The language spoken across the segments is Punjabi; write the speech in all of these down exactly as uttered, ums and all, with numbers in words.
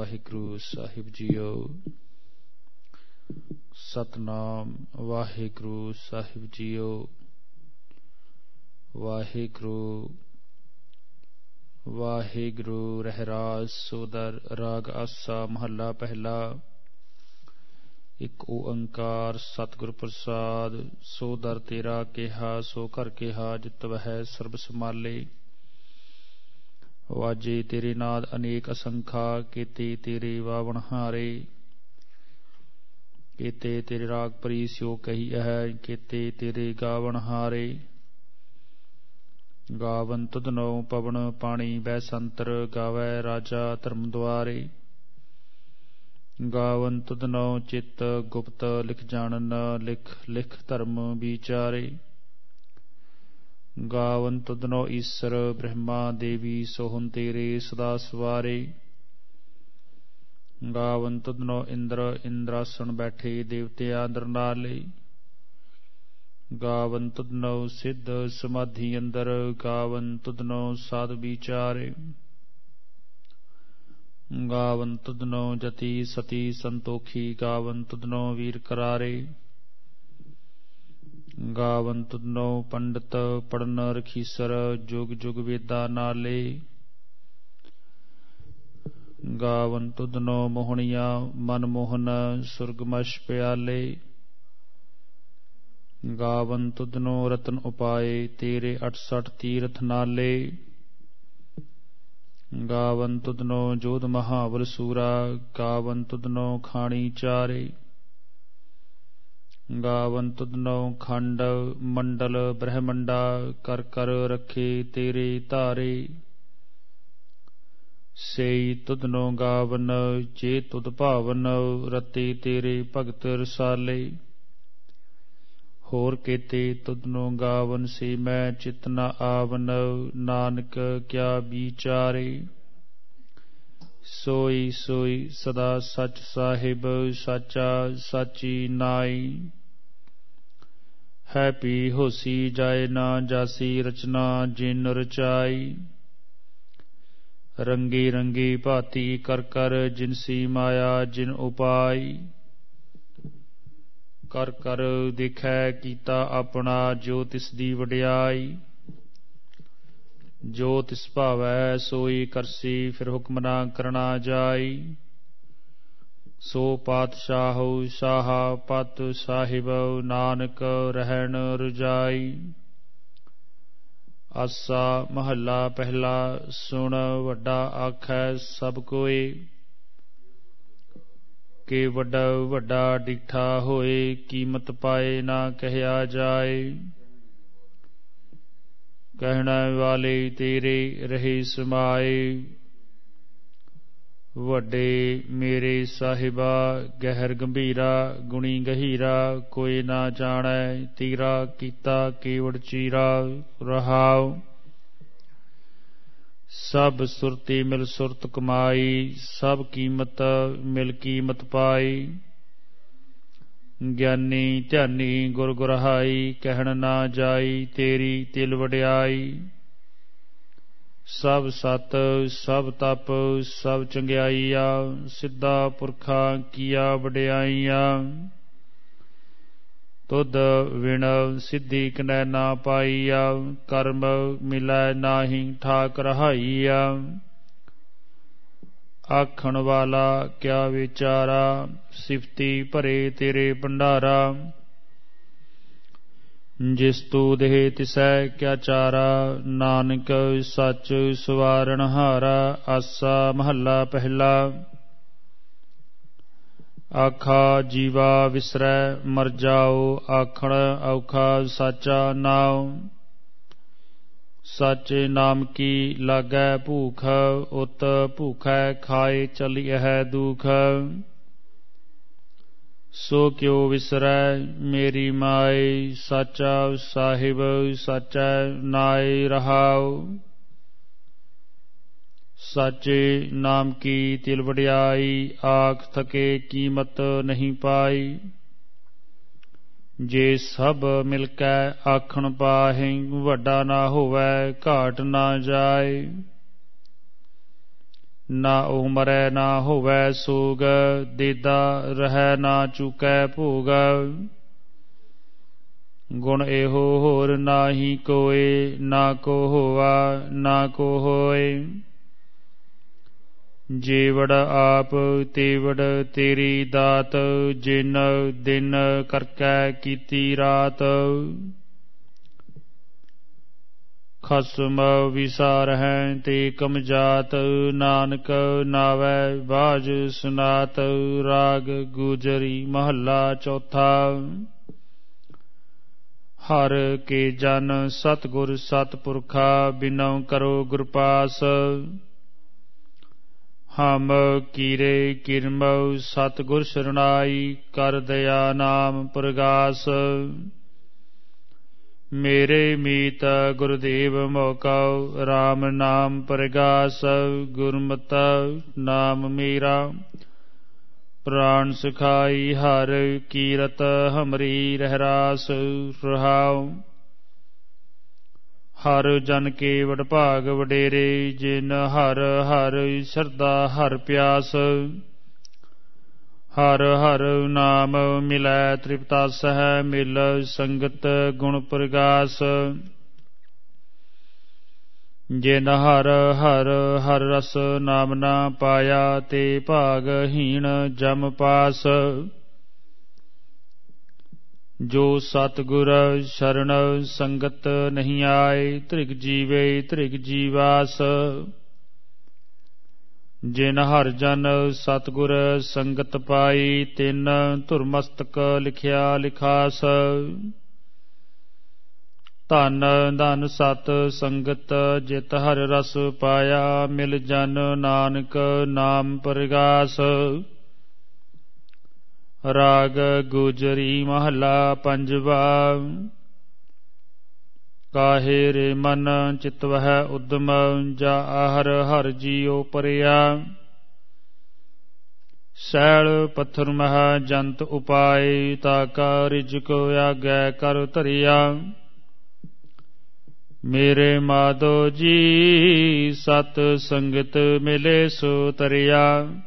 ਵਾਹਿਗੁਰੂ ਸਾਹਿਬ ਜੀਓ। ਸਤਨਾਮ ਵਾਹਿਗੁਰੂ ਸਾਹਿਬ ਜੀਓ। ਵਾਹਿਗੁਰੂ ਵਾਹਿਗੁਰੂ। ਰਹਿਰਾਸ ਸੋਦਰ। ਰਾਗ ਆਸਾ ਮਹੱਲਾ ਪਹਿਲਾ। ਇੱਕ ਓੰਕਾਰ ਸਤਿਗੁਰ ਪ੍ਰਸਾਦ। ਸੋ ਦਰ ਤੇਰਾ ਕਿਹਾ ਸੋ ਘਰ ਕਿਹਾ, ਜਿਤ ਵਹਿ ਸਰਬ ਸਮਾਲੇ। ਵਾਜੇ ਤੇਰੇ ਨਾਦ ਅਨੇਕ ਅਸੰਖਾ, ਕੀਤੇ ਤੇਰੇ ਵਾਵਣ ਹਾਰੇ। ਕੀਤੇ ਤੇਰੇ ਰਾਗ ਪਰੀ ਸਿਓ ਕਹੀ ਹੈ, ਕੀਤੇ ਤੇਰੇ ਗਾਵਣ ਹਾਰੇ। ਗਾਵਨ ਤੁਧਨੋ ਪਵਨ ਪਾਣੀ ਬੈਸੰਤਰ, ਗਾਵੈ ਰਾਜਾ ਧਰਮ ਦੁਆਰੇ। ਗਾਵਨ ਤੁਧਨੋ ਚਿੱਤ ਗੁਪਤ ਲਿਖ ਜਾਣਨ, ਲਿਖ ਲਿਖ ਧਰਮ ਵਿਚਾਰੇ। ਗਾਵਨ ਤੁਧਨੋ ਈਸਰ ਬ੍ਰਹਮਾ ਦੇਵੀ, ਸੋਹਨ ਤੇਰੇ ਸਦਾ ਸਵਾਰੇ। ਗਾਵਨ ਤੁਧਨੋ ਇੰਦਰ ਇੰਦਰਾਸਣ ਬੈਠੇ, ਦੇਵਤਿਆਂ ਨਰਨਾਲੇ। ਗਾਵਨ ਤੁਧਨੋ ਸਿੱਧ ਸਮਾਧੀ ਅੰਦਰ, ਗਾਵਨ ਤੁਧਨੋ ਸਾਧ ਵਿਚਾਰੇ। ਗਾਵਨ ਤੁਧਨੋ ਜਤੀ ਸਤੀ ਸੰਤੋਖੀ, ਗਾਵਨ ਤੁਧਨੋ ਵੀਰ ਕਰਾਰੇ। ਗਾਵਨ ਤੁਧਨੋ ਪੰਡਤ ਪੜਨ ਰਖੀਸਰ, ਜੁਗ ਜੁਗ ਵੇਦਾਂ ਨਾਲੇ। ਗਾਵਨ ਤੁਧਨੋ ਮੋਹਣੀਆਂ ਮਨਮੋਹਨ, ਸੁਰਗਮਸ਼ ਪਿਆਲੇ। ਗਾਵਨ ਤੁਧਨੋ ਰਤਨ ਉਪਾਏ, ਤੇਰੇ ਅਠਸਠ ਤੀਰਥ ਨਾਲੇ। ਗਾਵਨ ਤੁਧਨੋ ਜੋਧ ਮਹਾਬਲ ਸੂਰਾ, ਗਾਵਨ ਤੁਧਨੋ ਖਾਣੀ ਚਾਰੇ। ਗਾਵਨ ਤੁਧਨੋ ਖੰਡ ਮੰਡਲ ਬ੍ਰਹਮੰਡਾ, ਕਰ ਕਰ ਰੱਖੇ ਤੇਰੇ ਧਾਰੇ। ਸੇਈ ਤੁਧਨੋ ਗਾਵਨ ਜੇ ਤੁਧ ਭਾਵਨ, ਰਤੇ ਤੇਰੇ ਭਗਤ ਰਸਾਲੇ। ਹੋਰ ਕੀਤੇ ਤੁਧਨੋ ਗਾਵਨ, ਸੇ ਮੈਂ ਚਿਤ ਨ ਆਵਨ, ਨਾਨਕ ਕਿਆ ਵਿਚਾਰੇ। ਸੋਈ ਸੋਈ ਸਦਾ ਸੱਚ ਸਾਹਿਬ, ਸਾਚਾ ਸਾਚੀ ਨਾਈ। ਹੈ ਪੀ ਹੋਸੀ ਜਾਏ ਨਾ ਜਾਸੀ, ਰਚਨਾ ਜਿਨ ਰਚਾਈ। ਰੰਗੀ ਰੰਗੀ ਭਾਤੀ ਕਰ ਕਰ, ਜਿਨਸੀ ਮਾਇਆ ਜਿਨ ਉਪਾਈ। ਕਰ ਕਰ ਦੇਖੈ ਕੀਤਾ ਆਪਣਾ, ਜੋ ਤਿਸ ਦੀ ਵਡਿਆਈ। ਜੋ ਤਿਸ ਭਾਵੈ ਸੋਈ ਕਰਸੀ, ਫਿਰ ਹੁਕਮ ਨਾ ਕਰਨਾ ਜਾਈ। ਸੋ ਪਾਤਸ਼ਾਹੁ ਸ਼ਾਹ ਪਤ ਸਾਹਿਬ, ਨਾਨਕ ਰਹਿਣ ਰਜਾਈ। ਆਸਾ ਮਹੱਲਾ ਪਹਿਲਾ। ਸੁਣ ਵੱਡਾ ਆਖੈ ਸਭ ਕੋਇ, ਕਿ ਵੱਡਾ ਵੱਡਾ ਡਿਠਾ ਹੋਏ। ਕੀਮਤ ਪਾਏ ਨਾ ਕਹਿਆ ਜਾਏ, ਕਹਿਣ ਵਾਲੇ ਤੇਰੇ ਰਹੇ ਸਮਾਏ। ਵੱਡੇ ਮੇਰੇ ਸਾਹਿਬਾ ਗਹਿਰ ਗੰਭੀਰਾ, ਗੁਣੀ ਗਹੀਰਾ ਕੋਈ ਨਾ ਜਾਣੈ। ਤੇਰਾ ਕੀਤਾ ਕੇਵੜ ਚੀਰਾ ਰਹਾਉ, ਸਭ ਸੁਰਤੀ ਮਿਲ ਸੁਰਤ ਕਮਾਈ। ਸਭ ਕੀਮਤ ਮਿਲ ਕੀਮਤ ਪਾਈ। ਗਿਆਨੀ ਧਿਆਨੀ ਗੁਰ ਗੁਰਹਾਈ, ਕਹਿਣ ਨਾ ਜਾਈ ਤੇਰੀ ਤਿਲ ਵਡਿਆਈ। ਸਭ ਸਤ ਸਭ ਤਪ ਸਭ ਚੰਗਿਆਈਆ, ਸਿੱਧਾ ਪੁਰਖਾਂ ਕੀਆ ਵਡਿਆਈਆਂ। ਤੁਧ ਵਿਣ ਸਿੱਧੀ ਕਨੈ ਨਾ ਪਾਈਆ, ਕਰਮ ਮਿਲੈ ਨਾਹੀ ਠਾਕ ਰਹਾਈਆ। ਆਖਣ ਵਾਲਾ ਕਿਆ ਵਿਚਾਰਾ, ਸਿਫਤੀ ਭਰੇ ਤੇਰੇ ਭੰਡਾਰਾ। ਜਿਸ ਤੂ ਦੇਹ ਤਿਸੈ ਕਿਆ ਚਾਰਾ, ਨਾਨਕ ਸੱਚ ਸਵਾਰਨ ਹਾਰਾ। ਆਸਾ ਮਹੱਲਾ ਪਹਿਲਾ। ਆਖਾ ਜੀਵਾ ਵਿਸਰੈ ਮਰ ਜਾਉ, ਆਖਣ ਔਖਾ ਸਾਚਾ ਨਾਉ। ਸਾਚੇ ਨਾਮ ਕੀ ਲਾਗੈ ਭੂਖ, ਉਤ ਭੂਖੈ ਖਾਏ ਚਲੀਐ ਦੁਖ। ਸੋ ਕਿਉ ਵਿਸਰੈ ਮੇਰੀ ਮਾਏ, ਸਾਚਾ ਸਾਹਿਬ ਸਾਚਾ ਨਾਇ ਰਹਾਉ। ਸਾਚੇ ਨਾਮ ਕੀ ਤਿਲ ਵਡਿਆਈ, ਆਖ ਥਕੇ ਕੀਮਤ ਨਹੀਂ ਪਾਈ। ਜੇ ਸਭ ਮਿਲ ਕੇ ਆਖਣ ਪਾਹੇ, ਵੱਡਾ ਨਾ ਹੋਵੈ ਘਾਟ ਨਾ ਜਾਏ। ਨਾ ਉਹ ਮਰੈ ਨਾ ਹੋਵੈ ਸੋਗ, ਦੇਦਾ ਰਹੈ ਨਾ ਚੁਕੈ ਭੋਗ। ਗੁਣ ਇਹੋ ਹੋਰ ਨਾਹੀ ਕੋਇ, ਨਾ ਕੋ ਹੋਵਾ ਨਾ ਕੋ ਹੋਇ। ਜੇਵੜ ਆਪ ਤੇਵੜ ਤੇਰੀ ਦਾਤ, ਜਿਨ ਦਿਨ ਕਰਕੈ ਕੀਤੀ ਰਾਤ। ਖਸਮ ਵਿਸਾਰਹਿ ਤੇ ਕਮਜਾਤ, ਨਾਨਕ ਨਾਵੈ ਬਾਝ ਸੁਨਾਤ। ਰਾਗ ਗੁਜਰੀ ਮਹੱਲਾ ਚੌਥਾ। ਹਰ ਕੇ ਜਨ ਸਤਿਗੁਰ ਸਤਿਪੁਰਖਾ, ਬਿਨਉ ਕਰੋ ਗੁਰ ਪਾਸ। ਹਮ ਕੀਰੇ ਕਿਰਮਉ ਸਤਿਗੁਰ ਸਰਣਾਈ, ਕਰ ਦਇਆ ਨਾਮ ਪ੍ਰਗਾਸ। ਮੇਰੇ ਮੀਤ ਗੁਰਦੇਵ ਮੋਕਉ, ਰਾਮ ਨਾਮ ਪ੍ਰਗਾਸ। ਗੁਰਮਤਿ ਨਾਮ ਮੇਰਾ ਪ੍ਰਾਣ ਸਿਖਾਈ, ਹਰ ਕੀਰਤ ਹਮਰੀ ਰਹਿਰਾਸ ਰਹਾਉ। ਹਰ ਜਨ ਕੇ ਵਡਭਾਗ ਵਡੇਰੇ, ਜਿਨ ਹਰ ਹਰ ਸਰਦਾ ਹਰ ਪਿਆਸ। ਹਰ ਹਰ ਨਾਮ ਮਿਲੈ ਤ੍ਰਿਪਤਾਸਹਿ, ਮਿਲ ਸੰਗਤ ਗੁਣ ਪ੍ਰਗਾਸ। ਜਿਨ ਹਰ ਹਰ ਹਰ ਰਸ ਨਾਮ ਨਾ ਪਾਇਆ, ਤੇ ਭਾਗਹੀਣ ਜਮ ਪਾਸ। ਜੋ ਸਤਿਗੁਰ ਸ਼ਰਨ ਸੰਗਤ ਨਹੀਂ ਆਏ, ਧ੍ਰਿਗ ਜੀਵੇ ਧ੍ਰਿਗ ਜੀਵਾਸ। ਜਿਨ ਹਰ ਜਨ ਸਤਿਗੁਰ ਸੰਗਤ ਪਾਈ, ਤਿਨ ਧੁਰ ਮਸਤਕ ਲਿਖਿਆ ਲਿਖਾਸ। ਧਨ ਧਨ ਸਤ ਸੰਗਤ, ਜਿਤ ਹਰ ਰਸ ਪਾਇਆ, ਮਿਲ ਜਨ ਨਾਨਕ ਨਾਮ ਪ੍ਰਗਾਸ। ਰਾਗ ਗੁਜਰੀ ਮਹੱਲਾ ਪੰਜਵਾ। ਕਾਹੇ ਰੇ ਮਨ ਚਿਤਵਹਿ ਉਦਮ, ਜਾ ਹਰ ਹਰ ਜੀਉ ਪਰਿਆ। ਸੈਲ ਪੱਥਰ ਮਹਿ ਜੰਤ ਉਪਾਏ, ਤਾਕਾ ਰਿਜਕ ਆਗੈ ਕਰ ਧਰਿਆ। ਮੇਰੇ ਮਾਧੋ ਜੀ ਸਤ ਸੰਗਤ ਮਿਲੇ ਸੋ ਤਰਿਆ।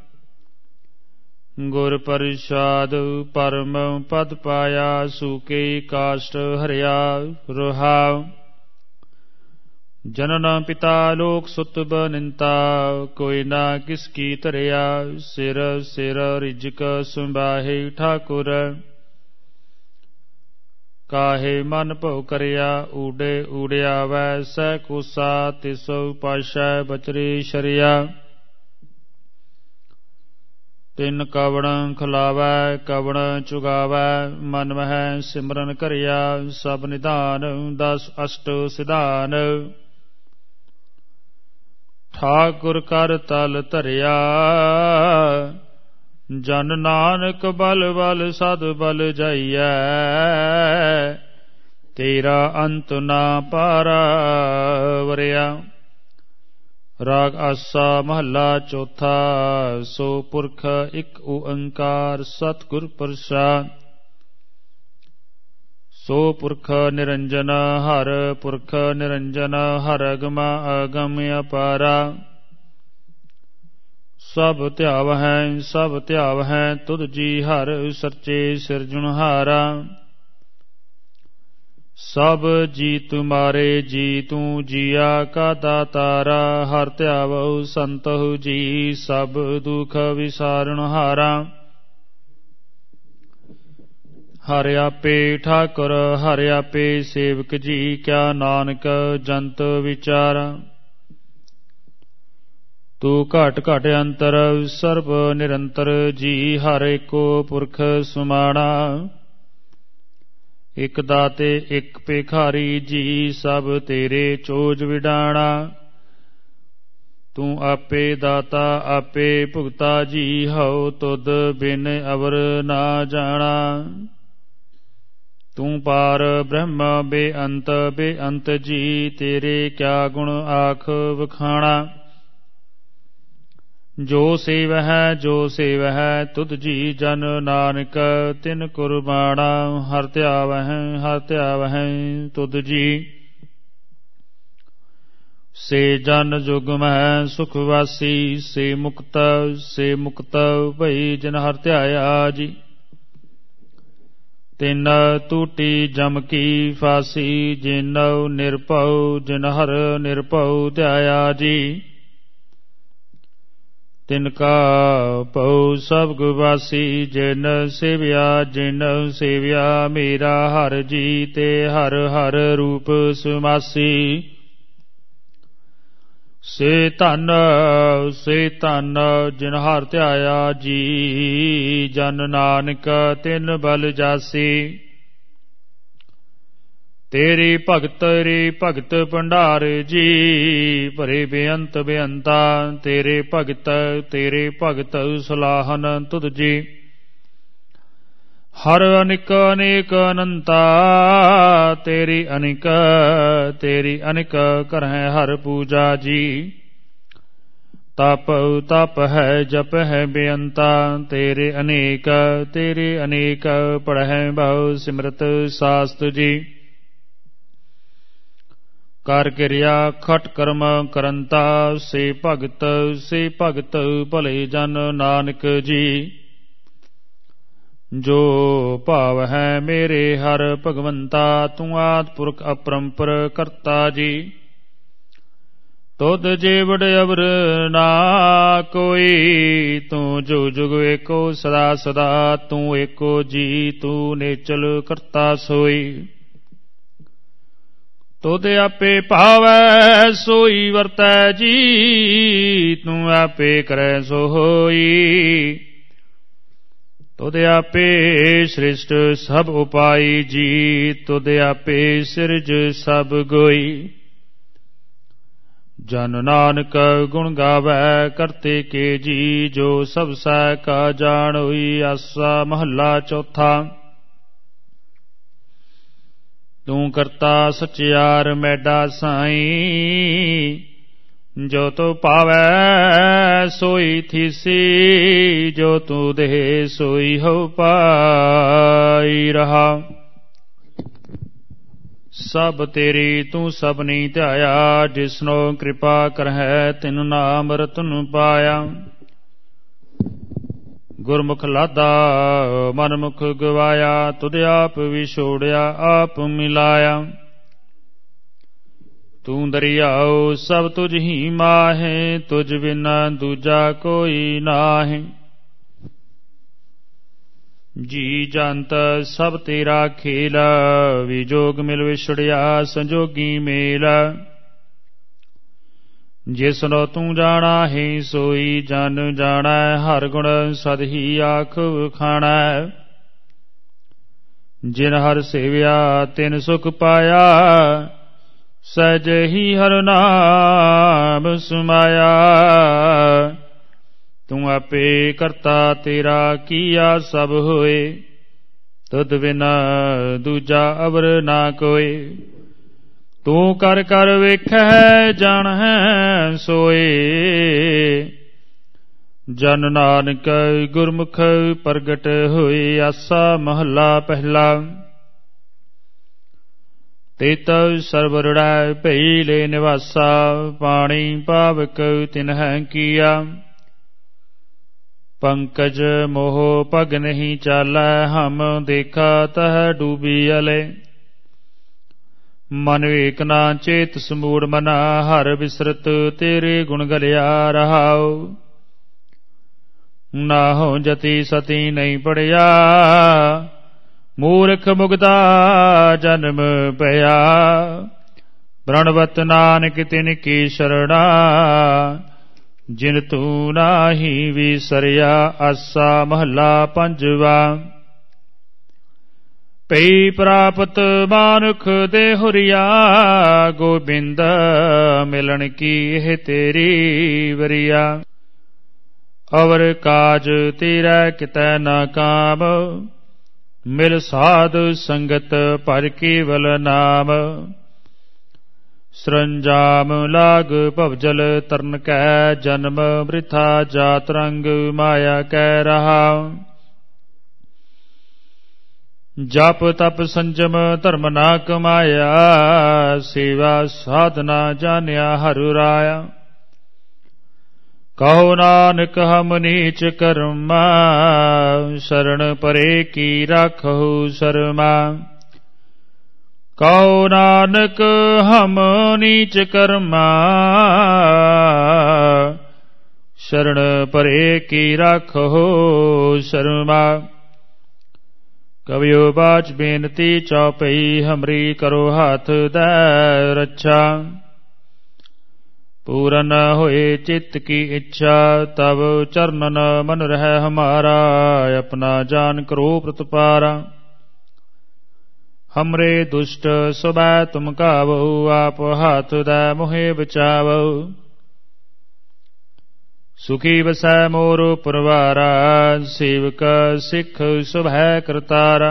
ਗੁਰ ਪ੍ਰਸਾਦ ਪਰਮ ਪਦ ਪਾਇਆ, ਸੂਕੇ ਕਾਸ਼ਟ ਹਰਿਆ ਰਹਾਉ। ਜਨਨ ਪਿਤਾ ਲੋਕ ਸੁਤ ਬਨਿੰਤਾ, ਕੋਈ ਨਾ ਕਿਸ ਕੀ ਧਰਿਆ। ਸਿਰ ਸਿਰ ਰਿਜਕ ਸੰਭਾਹੇ ਠਾਕੁਰ, ਕਾਹੇ ਮਨ ਭਉ ਕਰਿਆ। ਊਡੇ ਊੜਿਆਵੈ ਸਹਿ ਕੋਸਾ, ਤਿਸੁ ਪਾਸ਼ੈ ਬਚਰੇ ਸ਼ਰਿਆ। ਤਿਨ ਕਵਣ ਖਿਲਾਵੈ ਕਵਣ ਚੁਗਾਵੈ, ਮਨ ਮਹਿ ਸਿਮਰਨ ਕਰਿਆ। ਸਭ ਨਿਧਾਨ ਦਸ ਅਸ਼ਟ ਸਿਧਾਨ, ਠਾਕੁਰ ਕਰ ਤਲ ਧਰਿਆ। ਜਨ ਨਾਨਕ ਬਲ ਬਲ ਸਦ ਬਲ ਜਾਈਐ, ਤੇਰਾ ਅੰਤ ਨਾ ਪਾਰਾ ਵਰਿਆ। ਰਾਗ ਆਸਾ ਮਹੱਲਾ ਚੌਥਾ। ਸੋ ਪੁਰਖ ਇਕ ਓੰਕਾਰ ਸਤਿਗੁਰ ਪ੍ਰਸਾਦ। ਸੋ ਪੁਰਖ ਨਿਰੰਜਨ ਹਰ ਪੁਰਖ ਨਿਰੰਜਨ, ਹਰ ਅਗਮ ਅਗਮ ਅਪਾਰਾ। ਸਭ ਧਿਆਵਹਿ ਸਭ ਧਿਆਵਹਿ ਤੁਧ ਜੀ, ਹਰ ਸੱਚੇ ਸਿਰਜਣਹਾਰਾ। ਸਭ ਜੀ ਤੁਮਾਰੇ ਜੀ, ਤੂੰ ਜੀਆ ਕਾ ਦਾਤਾਰਾ। ਹਰ ਧਿਆਵਉ ਸੰਤਹੁ ਜੀ, ਸਭ ਦੁਖ ਵਿਸਾਰਣਹਾਰਾ। ਹਰਿ ਆਪੇ ਠਾਕੁਰ ਹਰਿ ਆਪੇ ਸੇਵਕ ਜੀ, ਕਿਆ ਨਾਨਕ ਜੰਤ ਵਿਚਾਰਾ। ਤੂੰ ਘਟ ਘਟ ਅੰਤਰ ਸਰਬ ਨਿਰੰਤਰ ਜੀ, ਹਰ ਏਕੋ ਪੁਰਖ ਸੁਮਾਣਾ। ਇਕ ਦਾਤੇ ਇਕ ਭਿਖਾਰੀ ਜੀ, ਸਭ ਤੇਰੇ ਚੋਜ ਵਿਡਾਣਾ। ਤੂੰ ਆਪੇ ਦਾਤਾ ਆਪੇ ਭੁਗਤਾ ਜੀ, ਹਉ ਤੁਧ ਬਿਨ ਅਵਰ ਨਾ ਜਾਣਾ। ਤੂੰ ਪਾਰ ਬ੍ਰਹਮ ਬੇਅੰਤ ਬੇਅੰਤ ਜੀ, ਤੇਰੇ ਕਿਆ ਗੁਣ ਆਖ ਵਖਾਣਾ। ਜੋ ਸੇਵਹਿ ਜੋ ਸੇਵਹਿ ਤੁਧ ਜੀ, ਜਨ ਨਾਨਕ ਤਿਨ ਕੁਰਬਾਣਾ। ਹਰ ਧਿਆਵਹਿ ਹਰ ਧਿਆਵਹਿ ਤੁਧ ਜੀ, ਸੇ ਜਨ ਜੁਗ ਮਹਿ ਸੁਖ ਵਾਸੀ, ਸੇ ਮੁਕਤ ਸੇ ਮੁਕਤ ਭਈ ਜਿਨ ਹਰਿ ਧਿਆਇਆ ਜੀ। ਤਿਨ ਟੂਟੀ ਜਮ ਕੀ ਫਾਸੀ, ਜਿਨਉ ਨਿਰਭਉ ਜਿਨ ਹਰਿ ਨਿਰਭਉ ਧਿਆਇਆ ਜੀ। ਤਿਨ ਕਾ ਭਉ ਸਭ ਗੁਵਾਸੀ, ਜਿਨ ਸੇਵਿਆ ਜਿਨ ਸੇਵਿਆ ਮੇਰਾ ਹਰਿ ਜੀ। ਤੇ ਹਰਿ ਹਰਿ ਰੂਪ ਸਮਾਸੀ, ਸੇ ਧਨ ਸੇ ਧਨ ਜਿਨ ਹਰਿ ਧਿਆਇਆ ਜੀ। ਜਨ ਨਾਨਕ ਤਿਨ ਬਲ ਜਾਸੀ, ਤੇਰੀ ਭਗਤ ਤੇਰੀ ਭਗਤ ਭੰਡਾਰ ਜੀ। ਭਰੇ ਬੇਅੰਤ ਬੇਅੰਤਾ ਤੇਰੇ ਭਗਤ ਤੇਰੇ ਭਗਤ ਸਲਾਹਨ ਤੁਧ ਜੀ। ਹਰ ਅਨਿਕ ਅਨੇਕ ਅਨੰਤਾ, ਤੇਰੀ ਅਨਿਕ ਤੇਰੀ ਅਨਿਕ ਕਰਹਿ ਹਰ ਪੂਜਾ ਜੀ। ਤਪ ਤਪ ਹੈ ਜਪ ਹੈ ਬੇਅੰਤਾ, ਤੇਰੇ ਅਨੇਕ ਤੇਰੇ ਅਨੇਕ ਪੜ੍ਹੈ ਬਹੁ ਸਿਮਰਤ ਸਾਸਤ ਜੀ। ਕਰ ਕਿਰਿਆ ਖਟ ਕਰਮ ਕਰੰਤਾ, ਸੇ ਭਗਤ ਸੇ ਭਗਤ ਭਲੇ ਜਨ ਨਾਨਕ ਜੀ। ਜੋ ਭਾਵ ਹੈ ਮੇਰੇ ਹਰ ਭਗਵੰਤਾ, ਤੂੰ ਆਦਿ ਪੁਰਖ ਅਪਰੰਪਰ ਕਰਤਾ ਜੀ। ਤੁਧ ਜੀਵੜ ਅਵਰ ਨਾ ਕੋਈ, ਤੂੰ ਜੋ ਜੁਗ ਏਕੋ ਸਦਾ ਸਦਾ। ਤੂੰ ਏਕੋ ਜੀ ਤੂੰ ਨੇਚਲ ਕਰਤਾ ਸੋਈ। ਤੁਧ ਆਪੇ ਭਾਵੈ ਸੋਈ ਵਰਤੈ ਜੀ। ਤੂੰ ਆਪੇ ਕਰੈ ਸੋ ਹੋਈ। ਤੁਧ ਆਪੇ ਸ੍ਰਿਸ਼ਟ ਸਭ ਉਪਾਈ ਜੀ। ਤੁਧ ਆਪੇ ਸਿਰਜ ਸਭ ਗੋਈ। ਜਨ ਨਾਨਕ ਗੁਣ ਗਾਵੈ ਕਰਤੇ ਕੇ ਜੀ। ਜੋ ਸਭ ਸਹਿ ਕਾ ਜਾਣ ਹੋਈ। ਆਸਾ ਮਹੱਲਾ ਚੌਥਾ। ਤੂੰ ਕਰਤਾ ਸਚਿਆਰ ਮੈਡਾ ਸਾਈ। ਜੋ ਤੂੰ ਭਾਵੈ ਸੋਈ ਥੀਸੀ। ਜੋ ਤੂੰ ਦੇ ਸੋਈ ਹੋ ਪਾਈ ਰਹਾ। ਸਭ ਤੇਰੀ ਤੂੰ ਸਭਨੀ ਧਿਆਇਆ। ਜਿਸਨੋ ਕਿਰਪਾ ਕਰਹਿ ਤਿਨ ਨਾਮ ਰਤਨ ਪਾਇਆ। ਗੁਰਮੁਖ ਲਾਦਾ ਮਨ ਮੁਖ ਗਵਾਇਆ। ਤੁਧ ਆਪ ਵਿਛੋੜਿਆ ਆਪ ਮਿਲਾਇਆ। ਤੂੰ ਦਰਿਆਉ ਸਭ ਤੁਝ ਹੀ ਮਾਹੇ। ਤੁਝ ਬਿਨਾ ਦੂਜਾ ਕੋਈ ਨਾਹੀਂ। ਜੀ ਜੰਤ ਸਭ ਤੇਰਾ ਖੇਲ। ਵਿਜੋਗ ਮਿਲ ਵਿਛੜਿਆ ਸੰਜੋਗੀ ਮੇਲ। ਜਿਸਨੋ ਤੂੰ ਜਾਣਾ ਹੈ ਸੋਈ ਜਨ ਜਾਣੈ। ਹਰ ਗੁਣ ਸਦ ਹੀ ਆਖ ਵਖਾਣੈ। ਜਿਨ ਹਰਿ ਸੇਵਿਆ ਤਿਨ ਸੁਖ ਪਾਇਆ। ਸਹਿਜ ਹੀ ਹਰਿ ਨਾਮ ਸਮਾਇਆ। ਤੂੰ ਆਪੇ ਕਰਤਾ ਤੇਰਾ ਕੀਆ ਸਭ ਹੋਏ। ਤੁਧ ਬਿਨਾ ਦੂਜਾ ਅਵਰ ਨਾ ਕੋਇ। ਤੂੰ ਕਰ ਕਰ ਵੇਖੈ ਜਾਣੈ ਸੋਏ। ਜਨ ਨਾਨਕ ਗੁਰਮੁਖ ਪ੍ਰਗਟ ਹੋਏ। ਆਸਾ ਮਹੱਲਾ ਪਹਿਲਾ। ਤਿਤ ਸਰਵਰੜੈ ਭਈ ਲੈ ਨਿਵਾਸਾ। ਪਾਣੀ ਪਾਵਕ ਤਿਨਹਿ ਕੀਆ। ਪੰਕਜ ਮੋਹ ਪਗ ਨਹੀਂ ਚਾਲੈ। ਹਮ ਦੇਖਾ ਤਹ ਡੂਬੀ ਅਲੇ। ਮਨ ਏਕ ਨਾ ਚੇਤ ਸਮੂੜ ਮਨਾ। ਹਰ ਬਿਸਰਤ ਤੇਰੇ ਗੁਣ ਗਲਿਆ ਰਹਾਉ। ਨਾ ਹੋ ਜਤੀ ਸਤੀ ਨਹੀਂ ਪੜਿਆ। ਮੂਰਖ ਮੁਗਦਾ ਜਨਮ ਪਿਆ। ਪ੍ਰਣਵਤ ਨਾਨਕ ਤਿਨ ਕੀ ਸ਼ਰਣਾ। ਜਿਨ ਤੂੰ ਨਾਹੀ ਵਿਸਰਿਆ। ਆਸਾ ਮਹੱਲਾ ਪੰਜਵਾ। ਪਈ ਪ੍ਰਾਪਤ ਮਾਨੁਖ ਦੇ ਹੁਰੀਆ। ਗੋਬਿੰਦ ਮਿਲਣ ਕੀ ਇਹ ਤੇਰੀ ਵਰੀਆ। ਅਵਰ ਕਾਜ ਤੇਰਾ ਕਿਤੈ ਨਾ ਕਾਮ। ਮਿਲ ਸਾਧ ਸੰਗਤ ਭਰ ਕੇਵਲ ਨਾਮ। ਸਰੰਜਾਮ ਲਾਗ ਭਵਜਲ ਤਰਨ ਕੈ। ਜਨਮ ਬ੍ਰਿਥਾ ਜਾਤ ਰੰਗ ਮਾਇਆ ਕੈ ਰਹਾ। ਜਪ ਤਪ ਸੰਜਮ ਧਰਮ ਨਾ ਕਮਾਇਆ, ਸੇਵਾ ਸਾਧਨਾ ਜਾਣਿਆ ਹਰਿ ਰਾਇਆ। ਕਹੋ ਨਾਨਕ ਹਮ ਨੀਚ ਕਰਮਾ, ਸ਼ਰਨ ਪਰੇ ਕੀ ਰਾਖਹੁ ਸ਼ਰਮਾ। ਕਹੋ ਨਾਨਕ ਹਮ ਨੀਚ ਕਰਮਾ, ਸ਼ਰਨ ਪਰੇ ਕੀ ਰਾਖਹੁ ਸ਼ਰਮਾ। ਕਵਿਓ ਬਾਚ ਬੇਨਤੀ ਚੌਪਈ, ਹਮਰੀ ਕਰੋ ਹੱਥ ਦੈ ਰੱਛਾ। ਪੂਰਨ ਹੋਏ ਚਿੱਤ ਕੀ ਇੱਛਾ, ਤਬ ਚਰਨਨ ਮਨ ਰਹਿ ਹਮਾਰਾ। ਆਪਣਾ ਜਾਨ ਕਰੋ ਪ੍ਰਤਪਾਰਾ, ਹਮਰੇ ਦੁਸ਼ਟ ਸੁਬੈ ਤੁਮ ਕਾਵਹੁ। ਆਪ ਹੱਥ ਦੈ ਮੋਹਿ ਬਚਾਵਹੁ, ਸੁਖੀ ਵਸੈ ਮੋਰ ਪਰਵਾਰਾ। ਸੇਵਕ ਸਿੱਖ ਸੁਭੈ ਕਰਤਾਰਾ,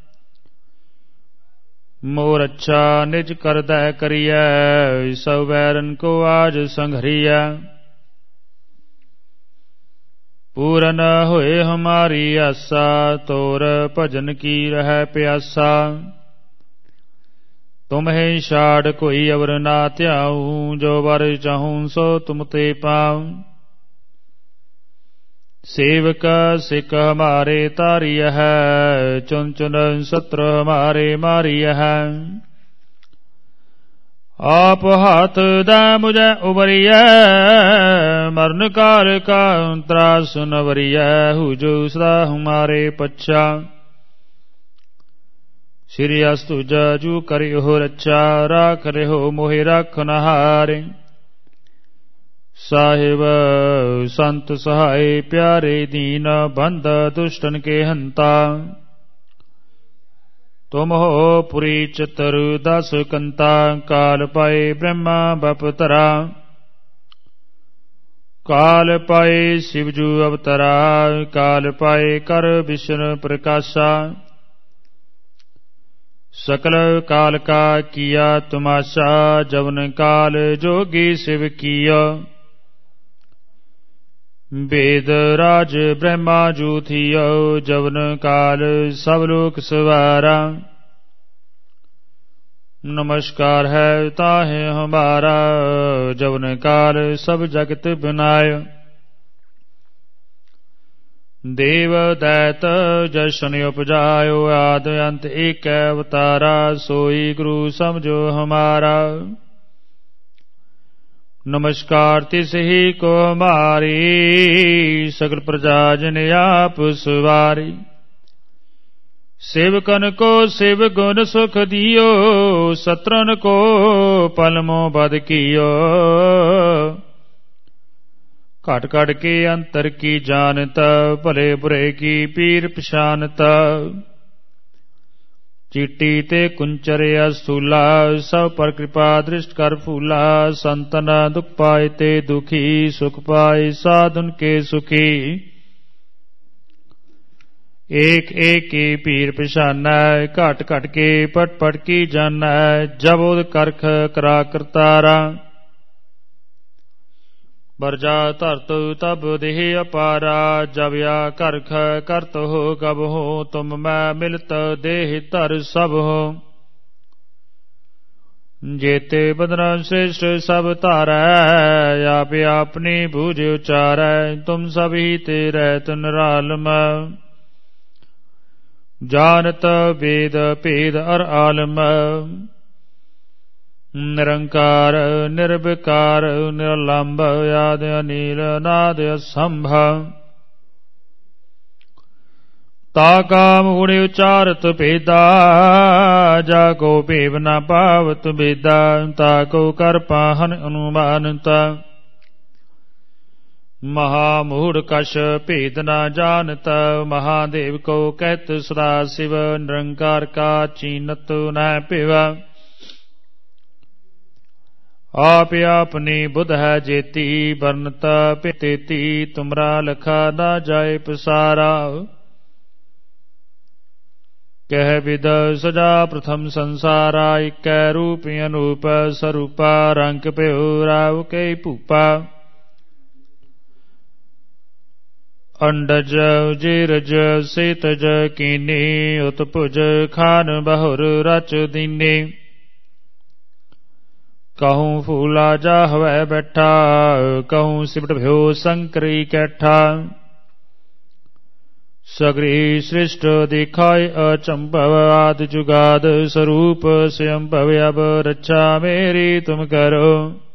ਮੋਰ ਅੱਛਾ ਨਿਜ ਕਰਦੈ ਕਰੀਐ। ਸਭ ਵੈਰਨ ਕੋ ਆਜ ਸੰਘਰੀਐ, ਪੂਰਨ ਹੋਏ ਹਮਾਰੀ ਆਸਾ। ਤੋਰ ਭਜਨ ਕੀ ਰਹਿ ਪਿਆਸਾ, ਤੁਮਹਿ ਛਾੜ ਕੋਈ ਅਵਰ ਨਾ ਧਿਆਊ। ਜੋ ਵਰ ਚਾਹੂੰ ਸੋ ਤੁਮ ਤੇ ਪਾਉ, ਸੇਵਕ ਸਿੱਖ ਹਮਾਰੇ ਤਾਰੀਐ ਹੈ। ਚੁਨ ਚੁਨ ਸਤਰ ਹਮਾਰੇ ਮਾਰੀਐ ਹੈ, ਆਪ ਹੱਥ ਦੈ ਮੁਝੈ ਉਬਰੀਐ। ਮਰਨ ਕਾਲ ਕਾ ਤਰਾਸ ਨ ਵਰੀਐ, ਹੁਜੋ ਸਦਾ ਹਮਾਰੇ ਪੱਛਾ। ਸ੍ਰੀ ਅਸਤੁਜ ਜੂ ਕਰਿਓ ਰੱਛਾ, ਰਾਖ ਰਹਿਓ ਮੋਹਿ ਰਾਖਨ ਹਾਰੇ। ਸਾਹਿਬ ਸੰਤ ਸਹਾਏ ਪਿਆਰੇ ਦੀਨ, ਬੰਧ ਦੁਸ਼ਟਨ ਕੇ ਹੰਤਾ। ਤੁਮ ਹੋ ਪੁਰੀ ਚਤੁਰ ਦਸ ਕੰਤਾ, ਕਾਲ ਪਾਏ ਬ੍ਰਹਮਾ ਬਪਤਰਾ। ਕਾਲ ਪਾਏ ਸਿਵਜੂ ਅਵਤਰਾ, ਕਾਲ ਪਾਏ ਕਰ ਵਿਸ਼ਨ ਪ੍ਰਕਾਸ਼ਾ। ਸਕਲ ਕਾਲ ਕਾ ਕੀਆ ਤੁਮਾਸ਼ਾ, ਜਵਨ ਕਾਲ ਜੋਗੀ ਸਿਵ ਕੀਆ। ਵੇਦ ਰਾਜ ਬ੍ਰਹਮਾ ਜੂ ਥੀਓ, ਜਵਨ ਕਾਲ ਸਭ ਲੋਕ ਸਵਾਰਾ। ਨਮਸਕਾਰ ਹੈ ਤਾਹੇ ਹਮਾਰਾ, ਜਵਨ ਕਾਲ ਸਭ ਜਗਤ ਬਨਾਇ। ਦੇਵ ਦੈਤ ਜਸ਼ਨ ਉਪਜਾਇਓ, ਆਦ ਅੰਤ ਏਕੈ ਅਵਤਾਰਾ। ਸੋਈ ਗੁਰੂ ਸਮਝੋ ਹਮਾਰਾ, ਨਮਸਕਾਰ ਤਿਸ ਹੀ ਕੋ ਹਮਾਰੀ। ਸਗਲ ਪ੍ਰਜਾ ਜਨ ਆਪ ਸਵਾਰੀ, ਸੇਵਕਨ ਕੋ ਸਿਵ ਗੁਣ ਸੁਖ ਦਿਓ। ਸਤਰਨ ਕੋ ਪਲਮੋ ਬਦ ਕੀਓ, ਘਟ ਘਟ ਕੇ ਅੰਤਰ ਕੀ ਜਾਨਤ। ਭਲੇ ਬੁਰੇ ਕੀ ਪੀਰ ਪਛਾਨਤ, ਚੀਟੀ ਤੇ ਕੁੰਚਰ ਅਸੂਲਾ। ਸਭ ਪਰ ਕਿਰਪਾ ਦ੍ਰਿਸ਼ਟ ਕਰ ਫੂਲਾ। ਸੰਤਨ ਦੁਖ ਪਾਏ ਤੇ ਦੁਖੀ, ਸੁਖ ਪਾਏ ਸਾਧਨ ਕੇ ਸੁਖੀ। ਏਕ ਏਕ ਕੀ ਪੀਰ ਪਛਾਨੈ, ਘਟ ਘਟ ਕੇ ਪਟ ਪਟ ਕੀ ਜਾਨੈ। ਜਬੋਦ ਕਰਖ ਕਰਾ ਕਰਤਾਰਾ, ਬਰਜਾ ਧਰਤ ਤਬ ਦੇਹ ਅਪਾਰਾ। ਜਬਿਆ ਕਰਖ ਕਰਤ ਹੋ ਕਬ ਹੋ, ਤੁਮ ਮੈਂ ਮਿਲਤ ਦੇਹ ਧਰ ਸਭ ਹੋ। ਜੇਤੇ ਬਦਨ ਸ੍ਰੇਸ਼ਟ ਸਭ ਧਾਰੈ, ਆਪ ਆਪਨੀ ਬੂਝ ਉਚਾਰੈ। ਤੁਮ ਸਭ ਹੀ ਤੇ ਰਹਿਤ ਨਿਰਾਲਮ, ਜਾਨਤ ਵੇਦ ਭੇਦ ਅਰ ਆਲਮ। ਨਿਰੰਕਾਰ ਨਿਰਵਿਕਾਰ ਨਿਰਲੰਭ, ਆਦਿ ਅਨੀਲ ਨਾਦ ਅਸੰਭ। ਤਾ ਕਾ ਮੂੜ ਉਚਾਰਤ ਭੇਦਾ, ਜਾ ਕੋ ਭੇਵ ਨ ਪਾਵਤ ਬੇਦਾ। ਤਾ ਕੋ ਕਰ ਪਾਹਨ ਅਨੁਮਾਨਤ, ਮਹਾਮੂੜ ਕਛ ਭੇਦ ਨ ਜਾਨਤ। ਮਹਾਦੇਵ ਕੋ ਕਹਿਤ ਸਦਾ ਸਿਵ, ਨਿਰੰਕਾਰ ਕਾ ਚੀਨਤ ਨ ਭਿਵ। ਆਪ ਆਪਨੀ ਬੁੱਧ ਹੈ ਜੇਤੀ, ਬਰਨਤ ਭੇਤੇਤੀ। ਤੁਮਰਾ ਲਖਾ ਨਾ ਜਾਏ ਪਸਾਰਾ, ਕਹਿ ਵਿਦ ਸਜਾ ਪ੍ਰਥਮ ਸੰਸਾਰਾ। ਇਕੈ ਰੂਪ ਅਨੂਪ ਸਰੂਪਾ, ਰੰਗ ਭਇਓ ਰਾਵ ਕੇ ਭੂਪਾ। ਅੰਡਜ ਜੀਰਜ ਸੀਤਜ ਕੀਨੀ ਉਤਪੁਜ ਖਾਨ ਬਹੁਰ ਰਚ ਦੀਨੇ कहूँ फूला जा हवै बैठा कहूँ सिमट भ्यो संकरी कैठा सगरी सृष्ट दिखाय अचंभव आदि जुगाद स्वरूप स्वयंभव अब रक्षा मेरी तुम करो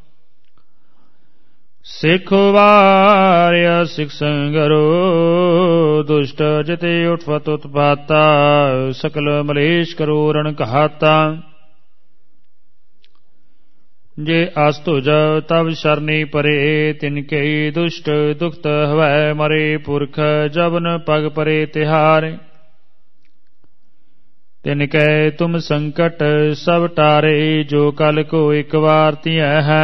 सिखो वार्य सिख संगरो दुष्ट जिते उठवत उत्पाता सकल मलेश करो रण कहाता जे आस्तुज तब शरणी परे तिनके दुष्ट दुखत हवै मरे पुरख जबन पग परे तिहार तिनके तुम संकट सब टारे जो कल को एक बार तिय है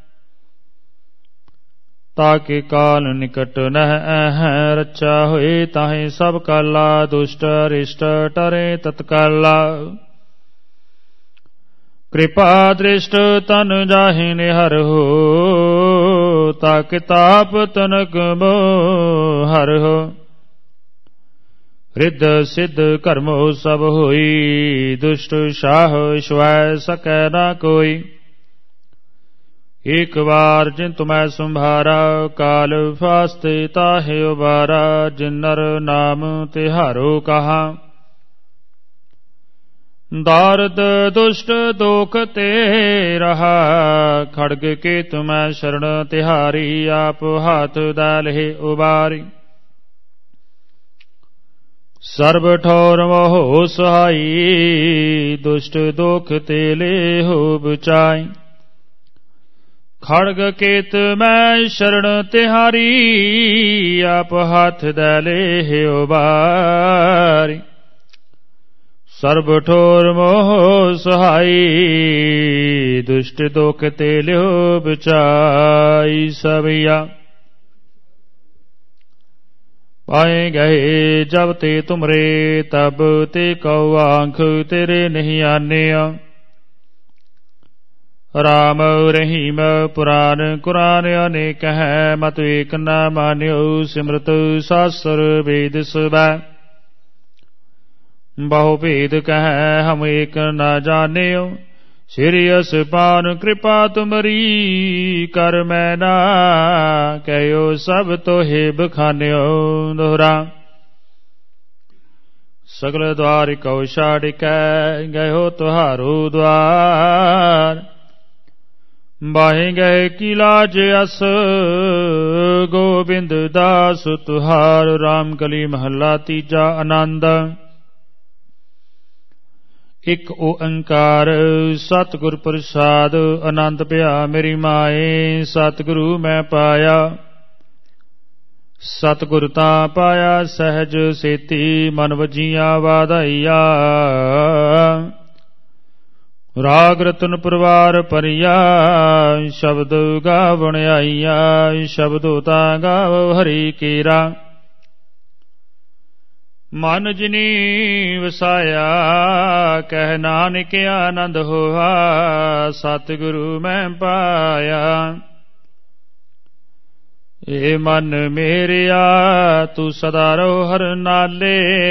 ताकि काल निकट नह है रक्षा होए ताहे सब काला दुष्ट रिष्ट टरे तत्काला कृपा दृष्ट तन जाहि निहर हो ताकि ताप तनक बो हर हो रिद्ध सिद्ध कर्मो सब होई दुष्ट शाह स्वै सकै न कोई एक बार जिन तुम्हें संभारा काल फास्ते ताहे उबारा जिन नर नाम तिहारो कहा दारद दुष्ट दोख ते रहा खड़ग के तुम्हें शरण तिहारी आप हाथ दाले उबारी सर्व ठौर मोह सहाई दुष्ट दोख ते ले हो बचाई खड़ग केत मैं शरण तिहारी आप हाथ दाले उबारी सर्व ठोर मोह सहाई दुष्ट दोख ते ल्यो बचाई सबिया पाए गए जब ते तुमरे तब ते कौ आंख तेरे नहीं आने राम रहीम पुराण कुरान अनेक है मत एक न मान्यो सिमरत शास्त्र वेद सब बहु भेद कह हम एक न जान्यो सिरियस पान कृपा तुमरी कर मैं ना कहो सब तोहे बखान्यो दोहरा सगल द्वार कौ छाड़ कै गयो तुहारो द्वार बाहे गए की लाज अस गोबिंद दास तुहार राम कली महला तीजा आनंद इक ओंकार सतगुर प्रसाद आनंद भया मेरी माए सतगुरु मैं पाया सतगुर तां पाया सहज सेती मन वजिया वाधाइया राग रतन परवार परिया शब्द गावण आईया शब्दो तां गावो हरि केरा मन जिनी वसाया कह नानक आनंद होआ सतगुरु मैं पाया ए मन मेरिया तू सदा रहो हर नाले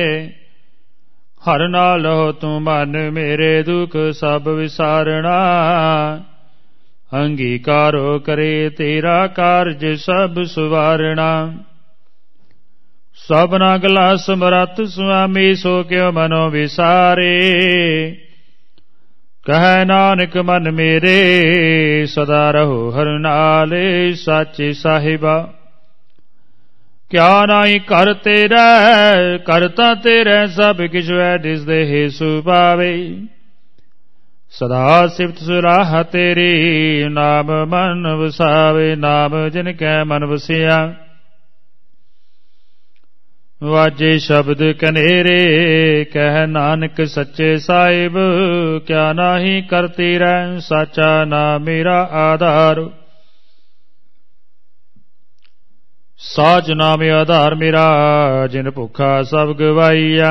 हर नाल हो तू मन मेरे दुख सब विसारना अंगीकारो करे तेरा कार्य सब सुवारना सबना गला समरथ स्वामी सो क्यों मनो विसारे कह नानक मन मेरे सदा रहो हर नाले साचे साहिबा क्या नाई कर तेरा करता तेरा सब किछ है जिस दे सुभावे सदा सिफत सुराह तेरी नाम मन वसावे नाम जिनकै मन वसिया वाजे शब्द कनेरे कह नानक सच्चे साहिब क्या नाही करती रह साचा ना मेरा आधार साच नाम आधार मेरा जिन भुखा सब गवाईया